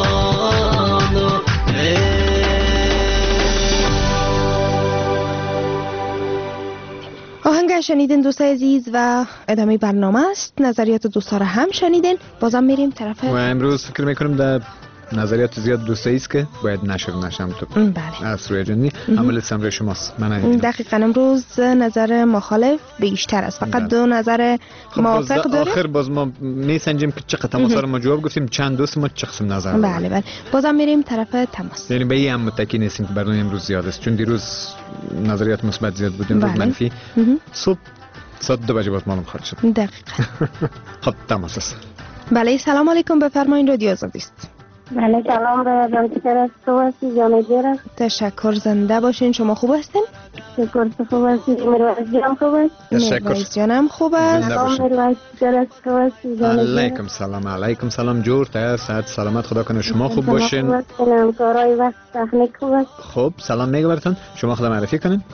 آهنگ شنیدین دوستای عزیز و ادامه برنامه است. نظریات دوستا رو هم شنیدین. بازم میریم طرف و امروز فکر میکنم در نظریات زیاد دوستایی است که باید نشر نشم تو. بله. از روی جنی عمل سمر شماست. من نمیدونم. دقیقاً امروز نظر مخالف بیشتر است. فقط دو نظر موافق داریم. آخر باز ما میسنجیم که چقدر تماس رو ما جواب گفتیم، چند دوست ما چه قسم نظر. بله بله. بازم میریم طرف تماس. یعنی به این هم متکی نیستیم که برنامه امروز زیاد است، چون دیروز نظریات مثبت زیاد بود، امروز منفی. صبح ساعت 2 بجه باز معلوم خواهد شد. دقیقاً. خب تماس است. بله سلام علیکم، بفرمایید رادیو آزادی است. بله سلام به جانتیکر است، خوب هستی جانجیر است. تشکر، زنده باشین. شما خوب هستین؟ شکر خوب هستی. مروز جانم خوب است. مروز جانم خوب است. سلام مروز جانم خوب هستی جانجیر. علیکم سلام. علیکم سلام. جور تا صحت سلامت، خدا کنه شما خوب باشین. سلام کارای وقت تکنیک خوب است. خب سلام میگه براتون. شما خودم معرفی کنین.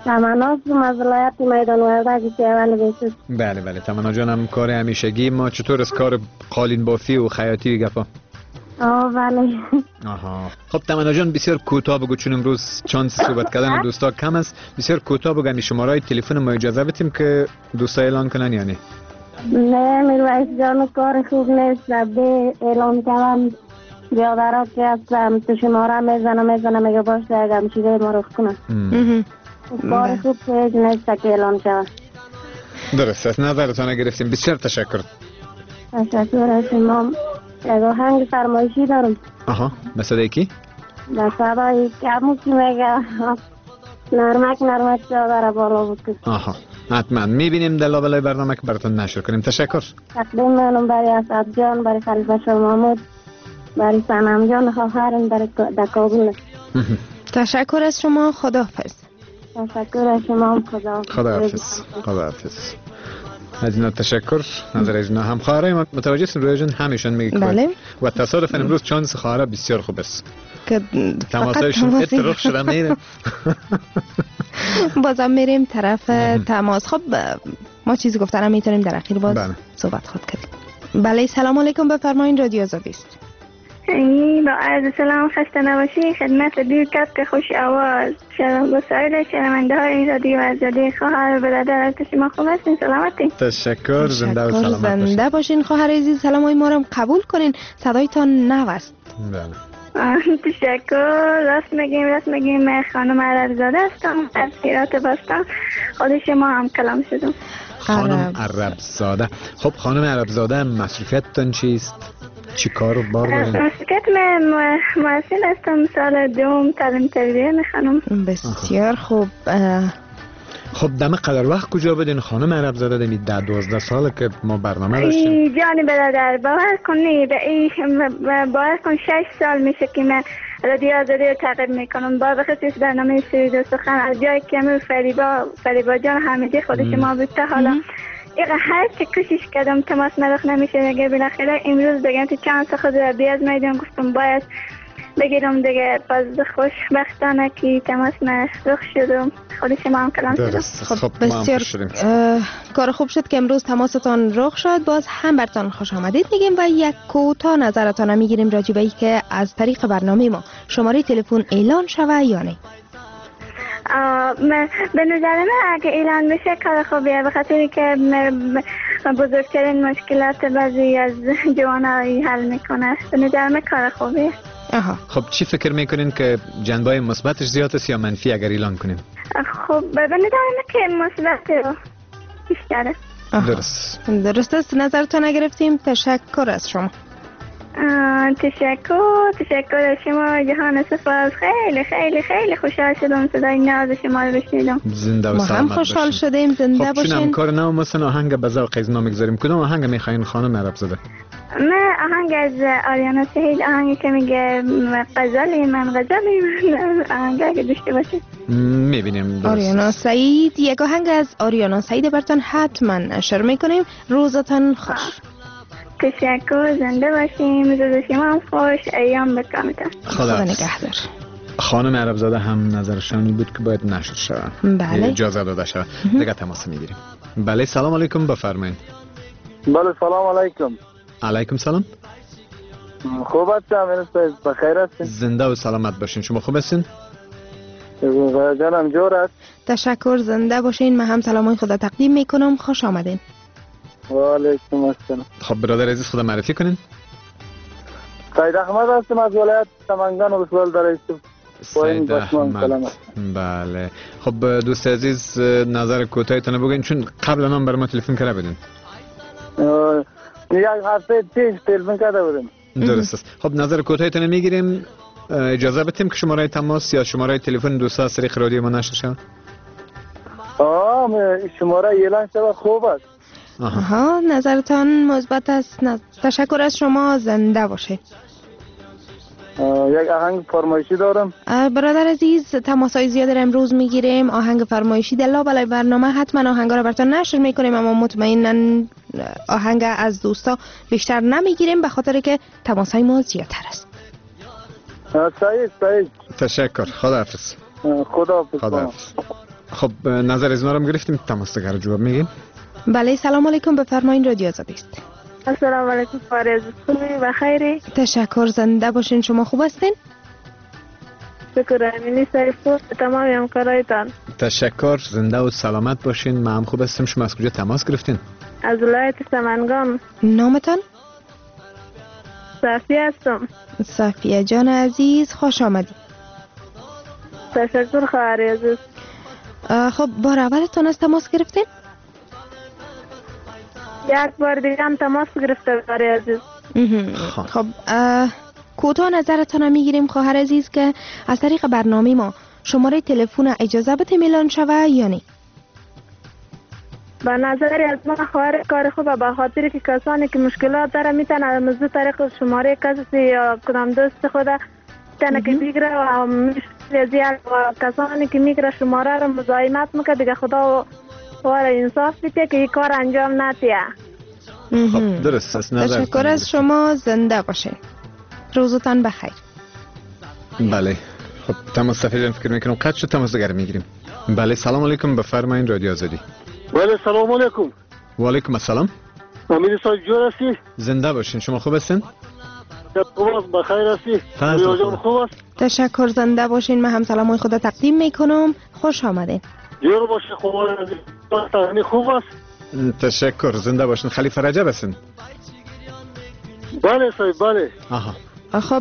تمنا از ولایت میدان وردک پیوند بیست. بله تمنا جانم کار همیشگی ما. چطور از کار قالین بافی و خیاطی گپا؟ بله. آها. خب تمنا جان بسیار کوتاه بگو، چون امروز چانس صحبت کردن دوستا کم است. بسیار کوتاه بگو، می شماره تلفن ما اجازه بدیم که دوستا اعلان کنن یا نه؟ نه میرویس جان کار خوب نیست، به اعلان کنم بیادرات که هستم تو شماره میزنم میگه باشه اگه چیزای معروف کنم. کار خوب نیست که اعلان شود. درست است، نظرتان گرفتیم. بسیار تشکر. تشکر از شما. یک آهنگ فرمایشی دارم. مثل یکی؟ مثلا کمو که میگه نرمک چادر بالا بود. حتما میبینیم در لابلای برنامه که براتون نشر کنیم. تشکر. تقدیم منم برای اسعد جان، برای خلیفه شاه محمود، برای سنم جان خواهرم در کابل. تشکر از شما. خداحافظ. تشکر از شما. خداحافظ. از اینا تشکر. نظر از اینا هم خواهرای ما متوجه هستیم رویا جان همیشون میگه بله. و تصادفاً امروز چانس خواهرها بسیار خوب است که تماسایشون اتفاق شده میره. بازم میریم طرف تماس. خب ما چیزی گفتنم میتونیم در اخیر باز صحبت خود کنیم. بله سلام علیکم، بفرمایید رادیو آزادی است. با عرض سلام، خسته نباشی. خدمت دیر کپ که خوش آواز با سایر شنونده های این رادیو آزادی. خواهر برادر از شما خوب هستین؟ سلامتی؟ تشکر. زنده و سلامت زنده باشین خواهر عزیز. سلام های ما رو قبول کنین، صدایتان نوست. تشکر. راست میگیم خانم عربزاده هستم از هرات باستان. خود شما هم کلام شدم. خانم عربزاده. خب خانم عربزاده مصروفیتتان چیست؟ چی کار و بار دارین؟ مصروفیت من محصل هستم، سال دوم تعلیم تربیه میخوانم. بسیار خوب. خب دم قدر وقت کجا بدین خانم عربزاده؟ دمی 12 ساله که ما برنامه داشتیم. جانی برادر باور کن 6 سال میشه که من رادیو آزادی رو تعقیب میکنم. با بخصوص برنامه سرود و سخن از جای کمی فریبا جان همیشه خود شما بود تا حالا هر چه کوشش کردم تماس مدخ نمیشه دیگه. بالاخره امروز دیگه تو چند خود را بیاد میدونم گفتم باید بگیرم دیگه. باز خوشبختانه که تماس مدخ شدم. خود شما هم کلام شدم. خب بسیار کار خوب شد که امروز تماستان رخ شد. باز هم برتان خوش آمدید میگیم و یک کوتاه نظرتان میگیریم راجع به اینکه از طریق برنامه ما شماره تلفن اعلان شوه یا نه. به نظر من اگه اعلان بشه کار خوبیه، به خاطر که بزرگترین مشکلات بعضی از جوانایی حل میکنه. به نظر من کار خوبیه. خب چی فکر میکنین که جنبه‌های مثبتش زیاد است یا منفی اگر اعلان کنیم؟ خب به نظر من که مثبت بیشتره. درست است. نظرتون گرفتیم. تشکر از شما. تشکر از شما جهان سپاس. خیلی خیلی خیلی خوشحال شدم صدای ناز شما رو بشنیدم. زنده و سلامت باشین. ما هم خوشحال شدیم. زنده باشین. خب چون کار نو مثلا آهنگ به ذوق از ما میگذاریم. کدوم آهنگ میخواین خانم عربزاده؟ من آهنگ از آریانا سعید، آهنگی که میگه غزلی آهنگی که داشته باشه. میبینیم آریانا سعید. یک آهنگ از آریانا سعید براتون حتما نشر میکنیم. روزتان خوش. تشکر. زنده باشیم. روز شما هم خوش. ایام بکامتان. خدا نگهدار. خانم عربزاده هم نظرشانی بود که باید نشر شود. بله. اجازه داده شود. دیگه تماس میگیریم. بله سلام علیکم، بفرمایید. بله سلام علیکم. علیکم سلام. خوب هستم. بخیر هستین؟ زنده و سلامت باشین. شما خوب هستین؟ جانم جور است. تشکر. زنده باشین. من هم سلامای خدا تقدیم میکنم. خوش آمدین. و علیکم السلام. خب برادر عزیز خدا معرفی کنین. سید احمد هستم از ولایت سمنگان و بسوال درستم. سید احمد. بله. خب دوست عزیز نظر کوتاهتون بگین، چون قبل هم برای ما تلفن کرده بودین. یک هفته پیش تلفن کرده بودیم. درست است. خب نظر کوتاهتون میگیریم. اجازه بدیم که شماره تماس یا شماره تلفن دوستا از طریق رادیو ما نشر شود؟ شماره اعلان شود خوب است. نظرتان مثبت است. تشکر از شما. زنده باشید. یک آهنگ فرمایشی دارم. برادر عزیز تماسای زیاد امروز میگیریم. آهنگ فرمایشی دلا بالای برنامه حتما آهنگا رو براتون نشر میکنیم، اما مطمئنا آهنگ از دوستا بیشتر نمیگیریم به خاطر که تماسای ما زیادتر است. سعید تشکر. خداحافظ. خداحافظ. خب نظر از نارم گرفتیم، تماس دیگر جواب میگیم. بله سلام علیکم، بفرمایید رادیو آزادی است. السلام علیکم فارز، خوبی و خیری؟ تشکر، زنده باشین. شما خوب هستین؟ شکر. امینی سیفور تمام همکارایتان. تشکر، زنده و سلامت باشین. من هم خوب هستم. شما از کجا تماس گرفتین؟ از ولایت سمنگان. نامتان؟ صافیه هستم. صافیه جان عزیز، خوش آمدید. تشکر خواهر عزیز. خب بار اولتون از تماس گرفتین؟ یک بار دیگه هم تماس گرفته خواهر عزیز. خب کوتاه نظرتان میگیریم خواهر عزیز که از طریق برنامه ما شماره تلفن اجازه بده میلان شوه یا نه؟ به نظر از من خواهر کار خوبه، به خاطر که کسانی که مشکلات داره میتونن از طریق شماره کسی یا کدام دوست خود تنه که بگیره و میشه و کسانی که میگیره شماره رو مزاحمت میکنه دیگه خدا واره انصاف بیته که این کار انجام نتیه. خب درست است. تشکر از شما، زنده باشین. روزتان بخیر. بله خب تماس صفحه فکر میکنم قطع شد، تماس دیگر میگیریم. بله سلام علیکم، بفرمایید رادیو آزادی. بله سلام علیکم. و علیکم السلام. امیر صاحب جور هستی؟ زنده باشین. شما خوب هستین؟ خوب است، بخیر هستی؟ خوب است. تشکر، زنده باشین. من هم سلامای خدا تقدیم میکنم. خوش آمدین. جور باشه. خوب است. تشکر، زنده باشین. خلیفه رجب هستین؟ بله صاحب بله. آها. خب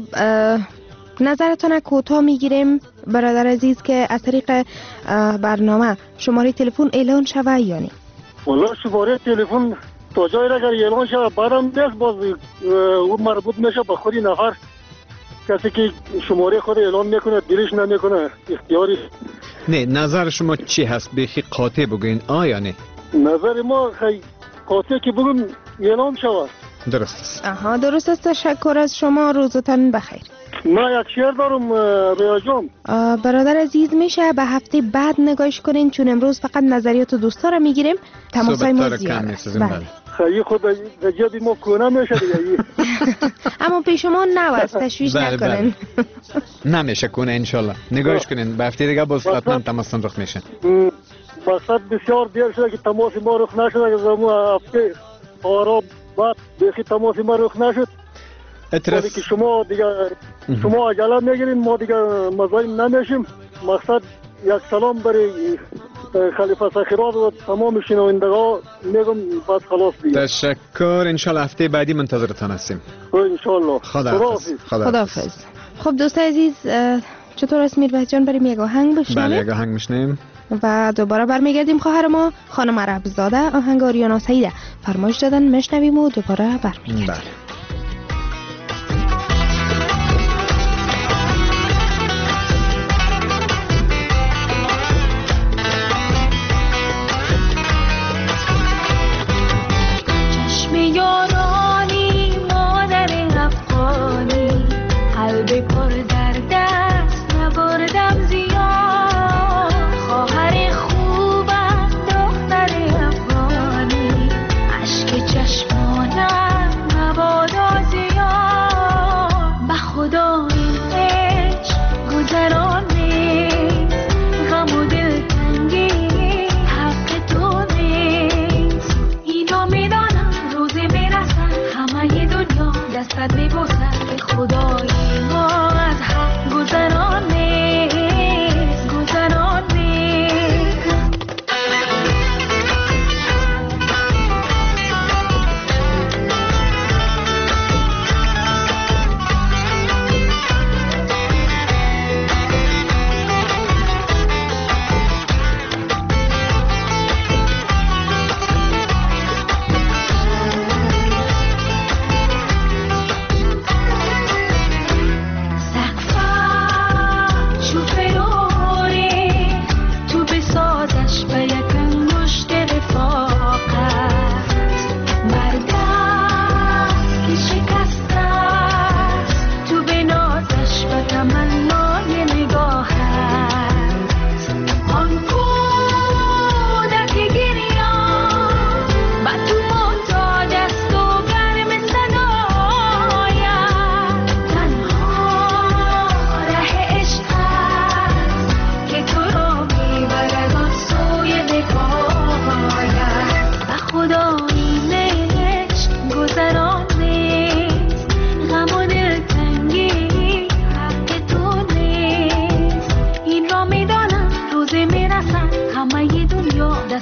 نظرتون کوتاه میگیریم برادر عزیز که از طریق برنامه شماره تلفن اعلان شوه یا نه؟ والله شماره تلفن تا جای اگر اعلان شوه بعدم نیست، باز اون مربوط میشه به خودی نفر. کسی که شماره خود اعلان میکنه دلش نمیکنه اختیاری. نه نظر شما چی هست؟ بخی قاطع بگوین آیا نه؟ نظر ما خیلی قاطع که بگم اعلان شوه. درست است. درست است. تشکر از شما، روزتان بخیر. ما یک شعر دارم ریا جان. برادر عزیز میشه به هفته بعد نگاهش کنین چون امروز فقط نظریات دوستا رو میگیریم، تماسای ما زیاد است. خیلی خود جدی ما کنه میشه دیگه. اما پیش شما نوست، تشویش نکنین. نمیشه کنه انشالله. نگاهش کنین به هفته دیگه باز حتما تماسون رخ میشه. مقصد بسیار دیر شده که تماس ما رخ نشده که زمان هفته آراب بعد بخی تماس ما رخ نشد. ولی که شما دیگه شما عجله میگیرین ما دیگه مزاحم نمیشیم. مقصد یک سلام برای خلیفه سخیرات و تمام شنوندگان میگم بس خلاص دیگه. تشکر. انشالله هفته بعدی منتظرتان هستیم. انشالله. خداحافظ. خب دوست عزیز چطور است میربت جان؟ بریم یک آهنگ بشنویم. بله یک آهنگ میشنیم و دوباره برمیگردیم. خواهر ما خانم عربزاده آهنگ آریانا سعیده فرمایش دادن، میشنویم و دوباره برمیگردیم. بله. چشمانم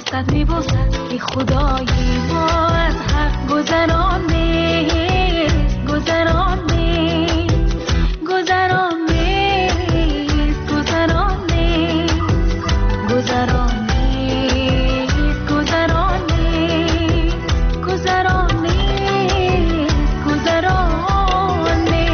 دستت میبوسد که خدایی ما از حق گذرانده گذرانده گذرانده گذرانده گذرانده گذرانده گذرانده گذرانده.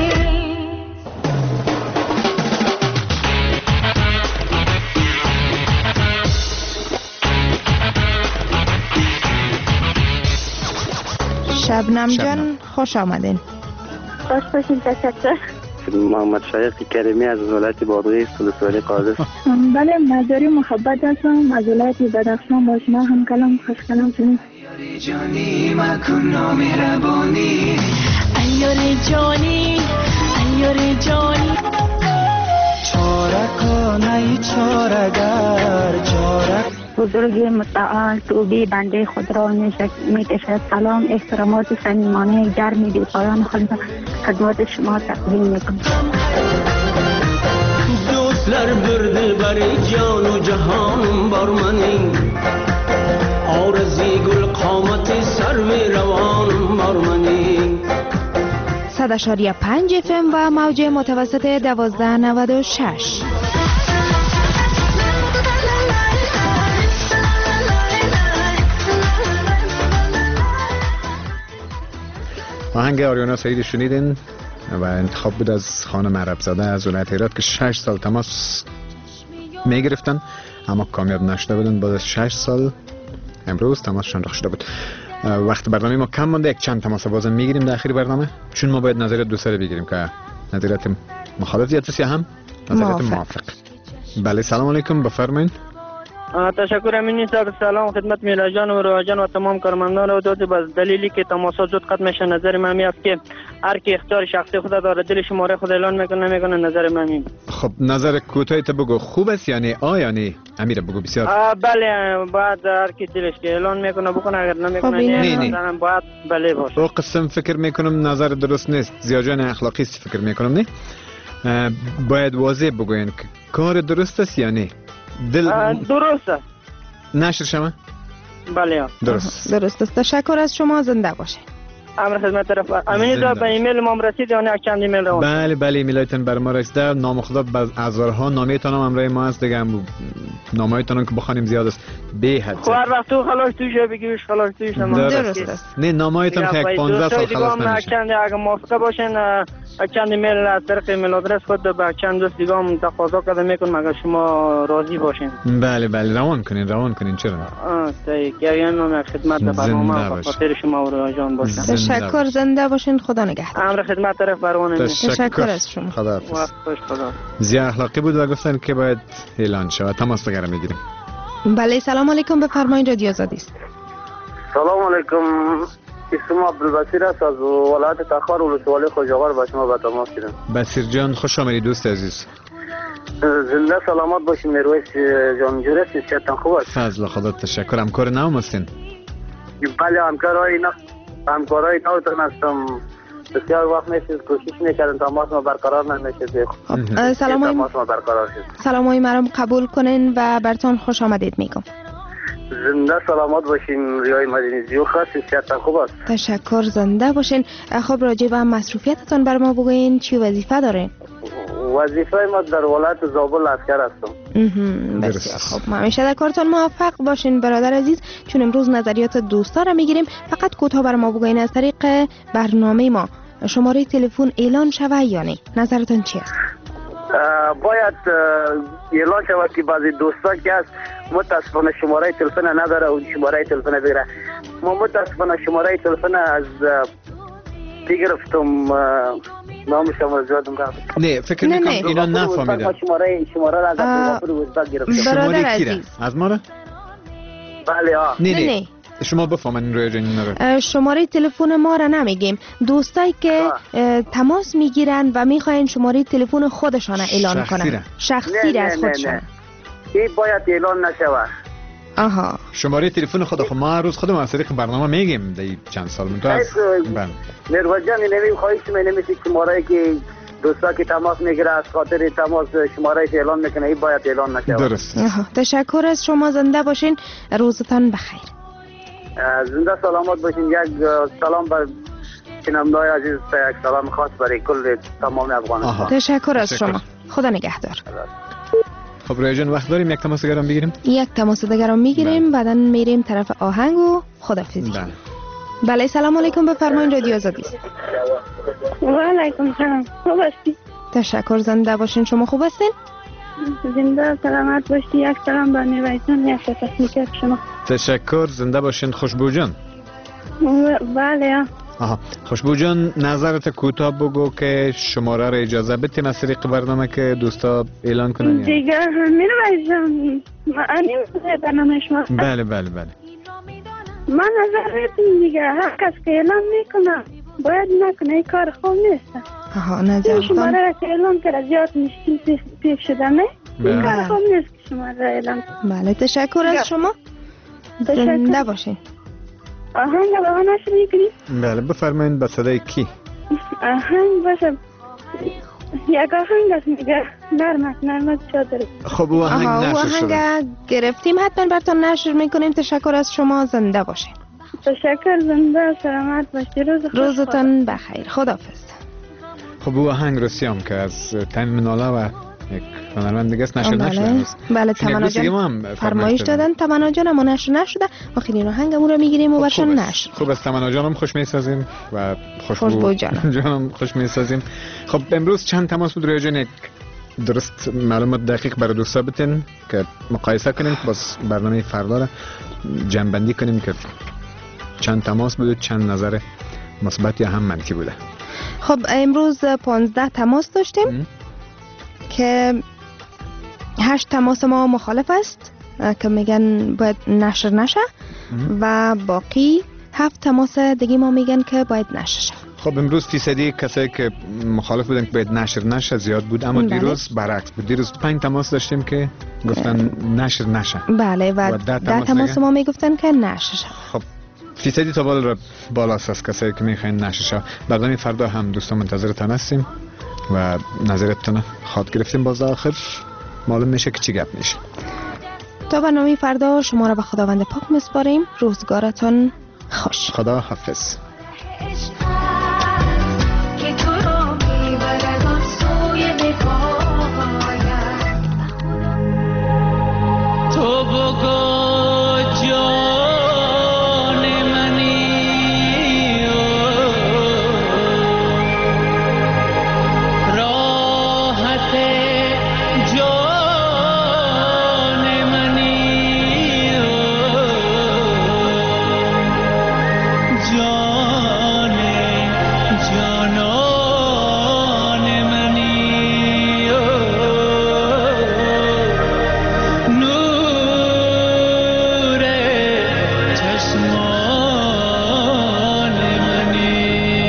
شبنم جان خوش آمدین. خوش باشین. تشکر. محمد شایق کریمی از ولایت بادغیس ولسوالی قادس. بله مزاری محبت هستم از ولایت بدخشان. با شما هم کلام خوش کلام کنیم. جانی مکن مهربانی ایار جانی ایار جانی چارکانه چارگر چارک بزرگ متعال توبی بنده خود را می کشد. سلام احترامات صمیمانه گرمی بی پایان خدمت شما تقدیم میکنم. دوستlar برده برای جان و جهان بر منی آرزی گل قامت سرو روان بر منی 100.5 FM و موج متوسط 1296. آهنگ آریانا سعید شنیدین و انتخاب بود از خانم عربزاده از ولایت هرات که 6 سال تماس می گرفتن اما کامیاب نشده بودن. بعد از 6 سال امروز تماسشان رخ شده بود. وقت برنامه ما کم مونده، یک چند تماس بازم میگیریم در آخر برنامه چون ما باید نظریات دو سره بگیریم که نظریات مخالف زیاد است یا هم نظریات موافق. بله سلام علیکم بفرمایید. تشکر امینی صاحب. سلام خدمت میلا جان و روح جان و تمام کارمندان و دوست. بس دلیلی که تماسات زود قطع میشه نظر من می است که هر کی اختیار شخصی خود داره دل شماره خود اعلان میکنه نمیکنه. نظر من می. خب نظر کوتاهی تو بگو خوب است یعنی یعنی امیر بگو بسیار. بله باید هر کی دلش که اعلان میکنه بکنه اگر نمیکنه نه باید بله باشه. او قسم فکر میکنم نظر درست نیست زیاجان اخلاقی است فکر میکنم نه باید واضح بگوین که کار درست است یعنی درسته نشر شما. بله درست است. تشکر از شما. زنده باشین. امر خدمت طرف امینی دا به ایمیل ما رسید یا نه چند ایمیل رو؟ بله ایمیلتون بر ما رسیده. نام خدا هزارها نامیتون هم امروز ما هست دیگه. نامایتون که بخونیم زیاد است به حد. هر وقت تو خلاص توش بگیش خلاص توش درست است. نه نامایتون که 15 سال خلاص نمیشه. چند اگه موافقه باشین چند ایمیل از طریق ایمیل آدرس خود به چند دوست دیگه هم تقاضا کرده میکنم اگه شما راضی باشین. بله روان کنین چرا نه گریان نام خدمت برنامه به خاطر شما و روح جان باشین. تشکر. زنده باشین. خدا نگهدار. امر خدمت طرف برنامه. تشکر از شما. خدا زیاد اخلاقی بود و گفتن که باید اعلان شود. تماس دیگر میگیریم. بله سلام علیکم بفرمایید. رادیو آزادی است. سلام علیکم. اسم عبدالبصیر است از ولایت تخار ولسوالی خوجاور با شما به تماس گیرم. بصیر جان خوش آمدید دوست عزیز. زنده سلامت باشین. میرویس جان جوره صحتتان خوب است؟ فضل خدا تشکر. همکار نام هستین؟ بله همکارای نوتون هستم. بسیار وقت میشه کوشش میکردن تماس ما برقرار نمیشه. سلامای مرام قبول کنین و برتون خوش آمدید میگم. زنده سلامت باشین. ریای مدینی زیو خاص صحتتان خوب است؟ تشکر. زنده باشین. خب راجع به مصروفیتتون بر ما بگوین چی وظیفه دارین؟ وظیفه ما در ولایت زابل عسکر هستم. بسیار خوب. همیشه در کارتون موفق باشین برادر عزیز. چون امروز نظریات دوستا را میگیریم فقط کوتاه بر ما بگوین از طریق برنامه ما شماره تلفن اعلان شوه یا نه؟ نظرتون چی است؟ باید اعلان شود که بعضی دوستا که هست متاسفانه شماره تلفن نداره و شماره تلفن بگیره. ما متاسفانه شماره تلفن از گرفتم نام شما زیادم رفت. نه فکر میکنم اینا نفهمیدن. شماره را از وزبک گرفتم. برادر عزیز از ما را؟ بله نه شما بفهمین روی جنین شماره تلفن ما را نمیگیم. دوستایی که تماس میگیرن و میخواین شماره تلفن خودشان اعلان کنن شخصی از خودشان این باید اعلان نشود. شماره تلفن خود ما روز خودم از طریق برنامه میگیم در چند سال من تو از مروت جان نمیم خواهیش می نمیسی شماره که دوستا که تماس میگیره از خاطر تماس شماره اعلان میکنه این باید اعلان نشه. درست. تشکر از شما، زنده باشین، روزتان بخیر. زنده سلامت باشین. یک سلام بر شنونده‌های عزیز، یک سلام خاص برای کل تمام افغانستان. تشکر از شما، خدا نگهدار. خب رویا جان وقت داریم یک تماس دیگرم بگیریم؟ یک تماس دیگرم میگیریم، بعدا میریم طرف آهنگ و خداحافظی. بله سلام علیکم، بفرمایید، رادیو آزادی. و علیکم سلام، خوب هستی؟ تشکر، زنده باشین. شما خوب هستین؟ زنده سلامت باشی. یک سلام به میرایتون، یک تکنیکر شما. تشکر، زنده باشین. خوشبو جان. بله. خوشبو جان نظرت کوتاه بگو که شماره را اجازه بدیم از طریق برنامه که دوستا اعلان کنن. دیگه میرایت جان برنامه شما. بله. من نظرتون دیگه هر کس که اعلان میکنه باید نکنه، این کار خوب نیست. نظرتون شماره را که اعلان کرده زیاد مشکل پیش شده نه، این کار خوب نیست که شماره را اعلان کنه. بله تشکر از شما، زنده باشین. آهنگ با من نشر میکنی؟ بله بفرمایید. به صدای کی؟ آهنگ باشه، یک آهنگ است میگه نرمک چادر. خب او آهنگ نشر شده. آهنگ گرفتیم، حتما براتون نشر میکنیم. تشکر از شما، زنده باشین. تشکر، زنده سلامت باشی. روزتون بخیر، خداحافظ. خب او آهنگ روسیام که از تامین ناله و یک هنرمند دیگه است نشر نشده. بله تمنا جان فرمایش دادن، تمنا جان اما نشر نشده. آخرین آهنگمون رو میگیریم و برشان نشر. خوب است، تمنا جانم خوش میسازیم و خوشبو جانم خوش میسازیم. خب امروز چند تماس بود رویا جان؟ یک درست معلومات دقیق برای دوستا بتین که مقایسه کنیم، باز برنامه فردا را جمع بندی کنیم که چند تماس بوده، چند نظر مثبت یا هم منفی بوده. خب امروز 15 تماس داشتیم که 8 تماس ما مخالف است که میگن باید نشر نشه و باقی 7 تماس دیگه ما میگن که باید نشر شه. خب امروز فیصدی کسایی که مخالف بودن که باید نشر نشه زیاد بود، اما دیروز برعکس بود. دیروز 5 تماس داشتیم که گفتن نشر نشه. بله و 10 تماس ما میگفتن که نشر شه. خب فیصدی تا بالاست از کسایی که میخواین نشر شه. برنامه فردا هم دوستان منتظرتان هستیم و نظرتون خواد گرفتیم. باز آخر معلوم میشه که چی گپ میشه. تا برنامه فردا شما را به خداوند پاک میسپاریم. روزگارتون خوش. خدا حافظ. تو بگو جان منی راحت جان منی جان جانان منی نور چشمان منی.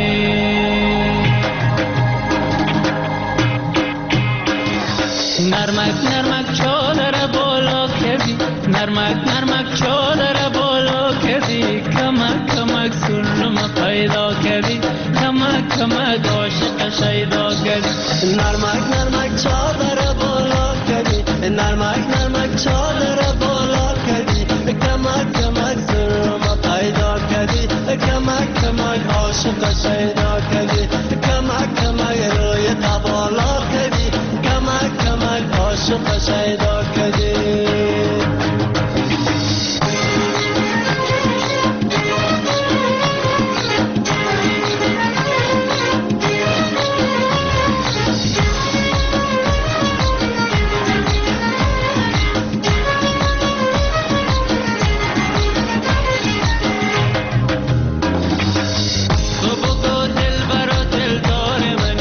نرمک چادر بالا کردی، نرمک چادر بالا کردی، کمک سرم پیدا کردی، کمک عاشق شیدا کردی. نرمک چادر بالا کردی، نرمک چادر بالا کردی، کمک سرم پیدا کردی، کمک عاشق شیدا کردی، کمک روی بالا کردی، کمک عاشق شیدا کردی.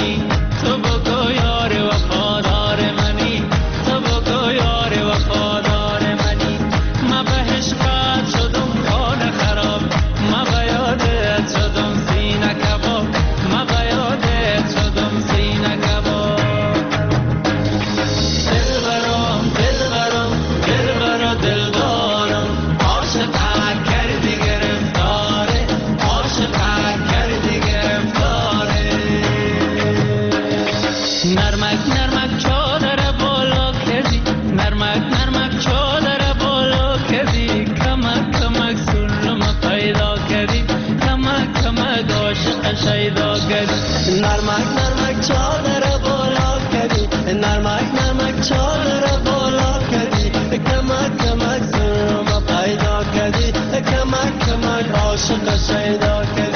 تو بگو یار وفادار منی، تو بگو یار وفادار کمک چادر بالا کردی کمک ظلم پیدا کردی کمک عاشق شیدا کردی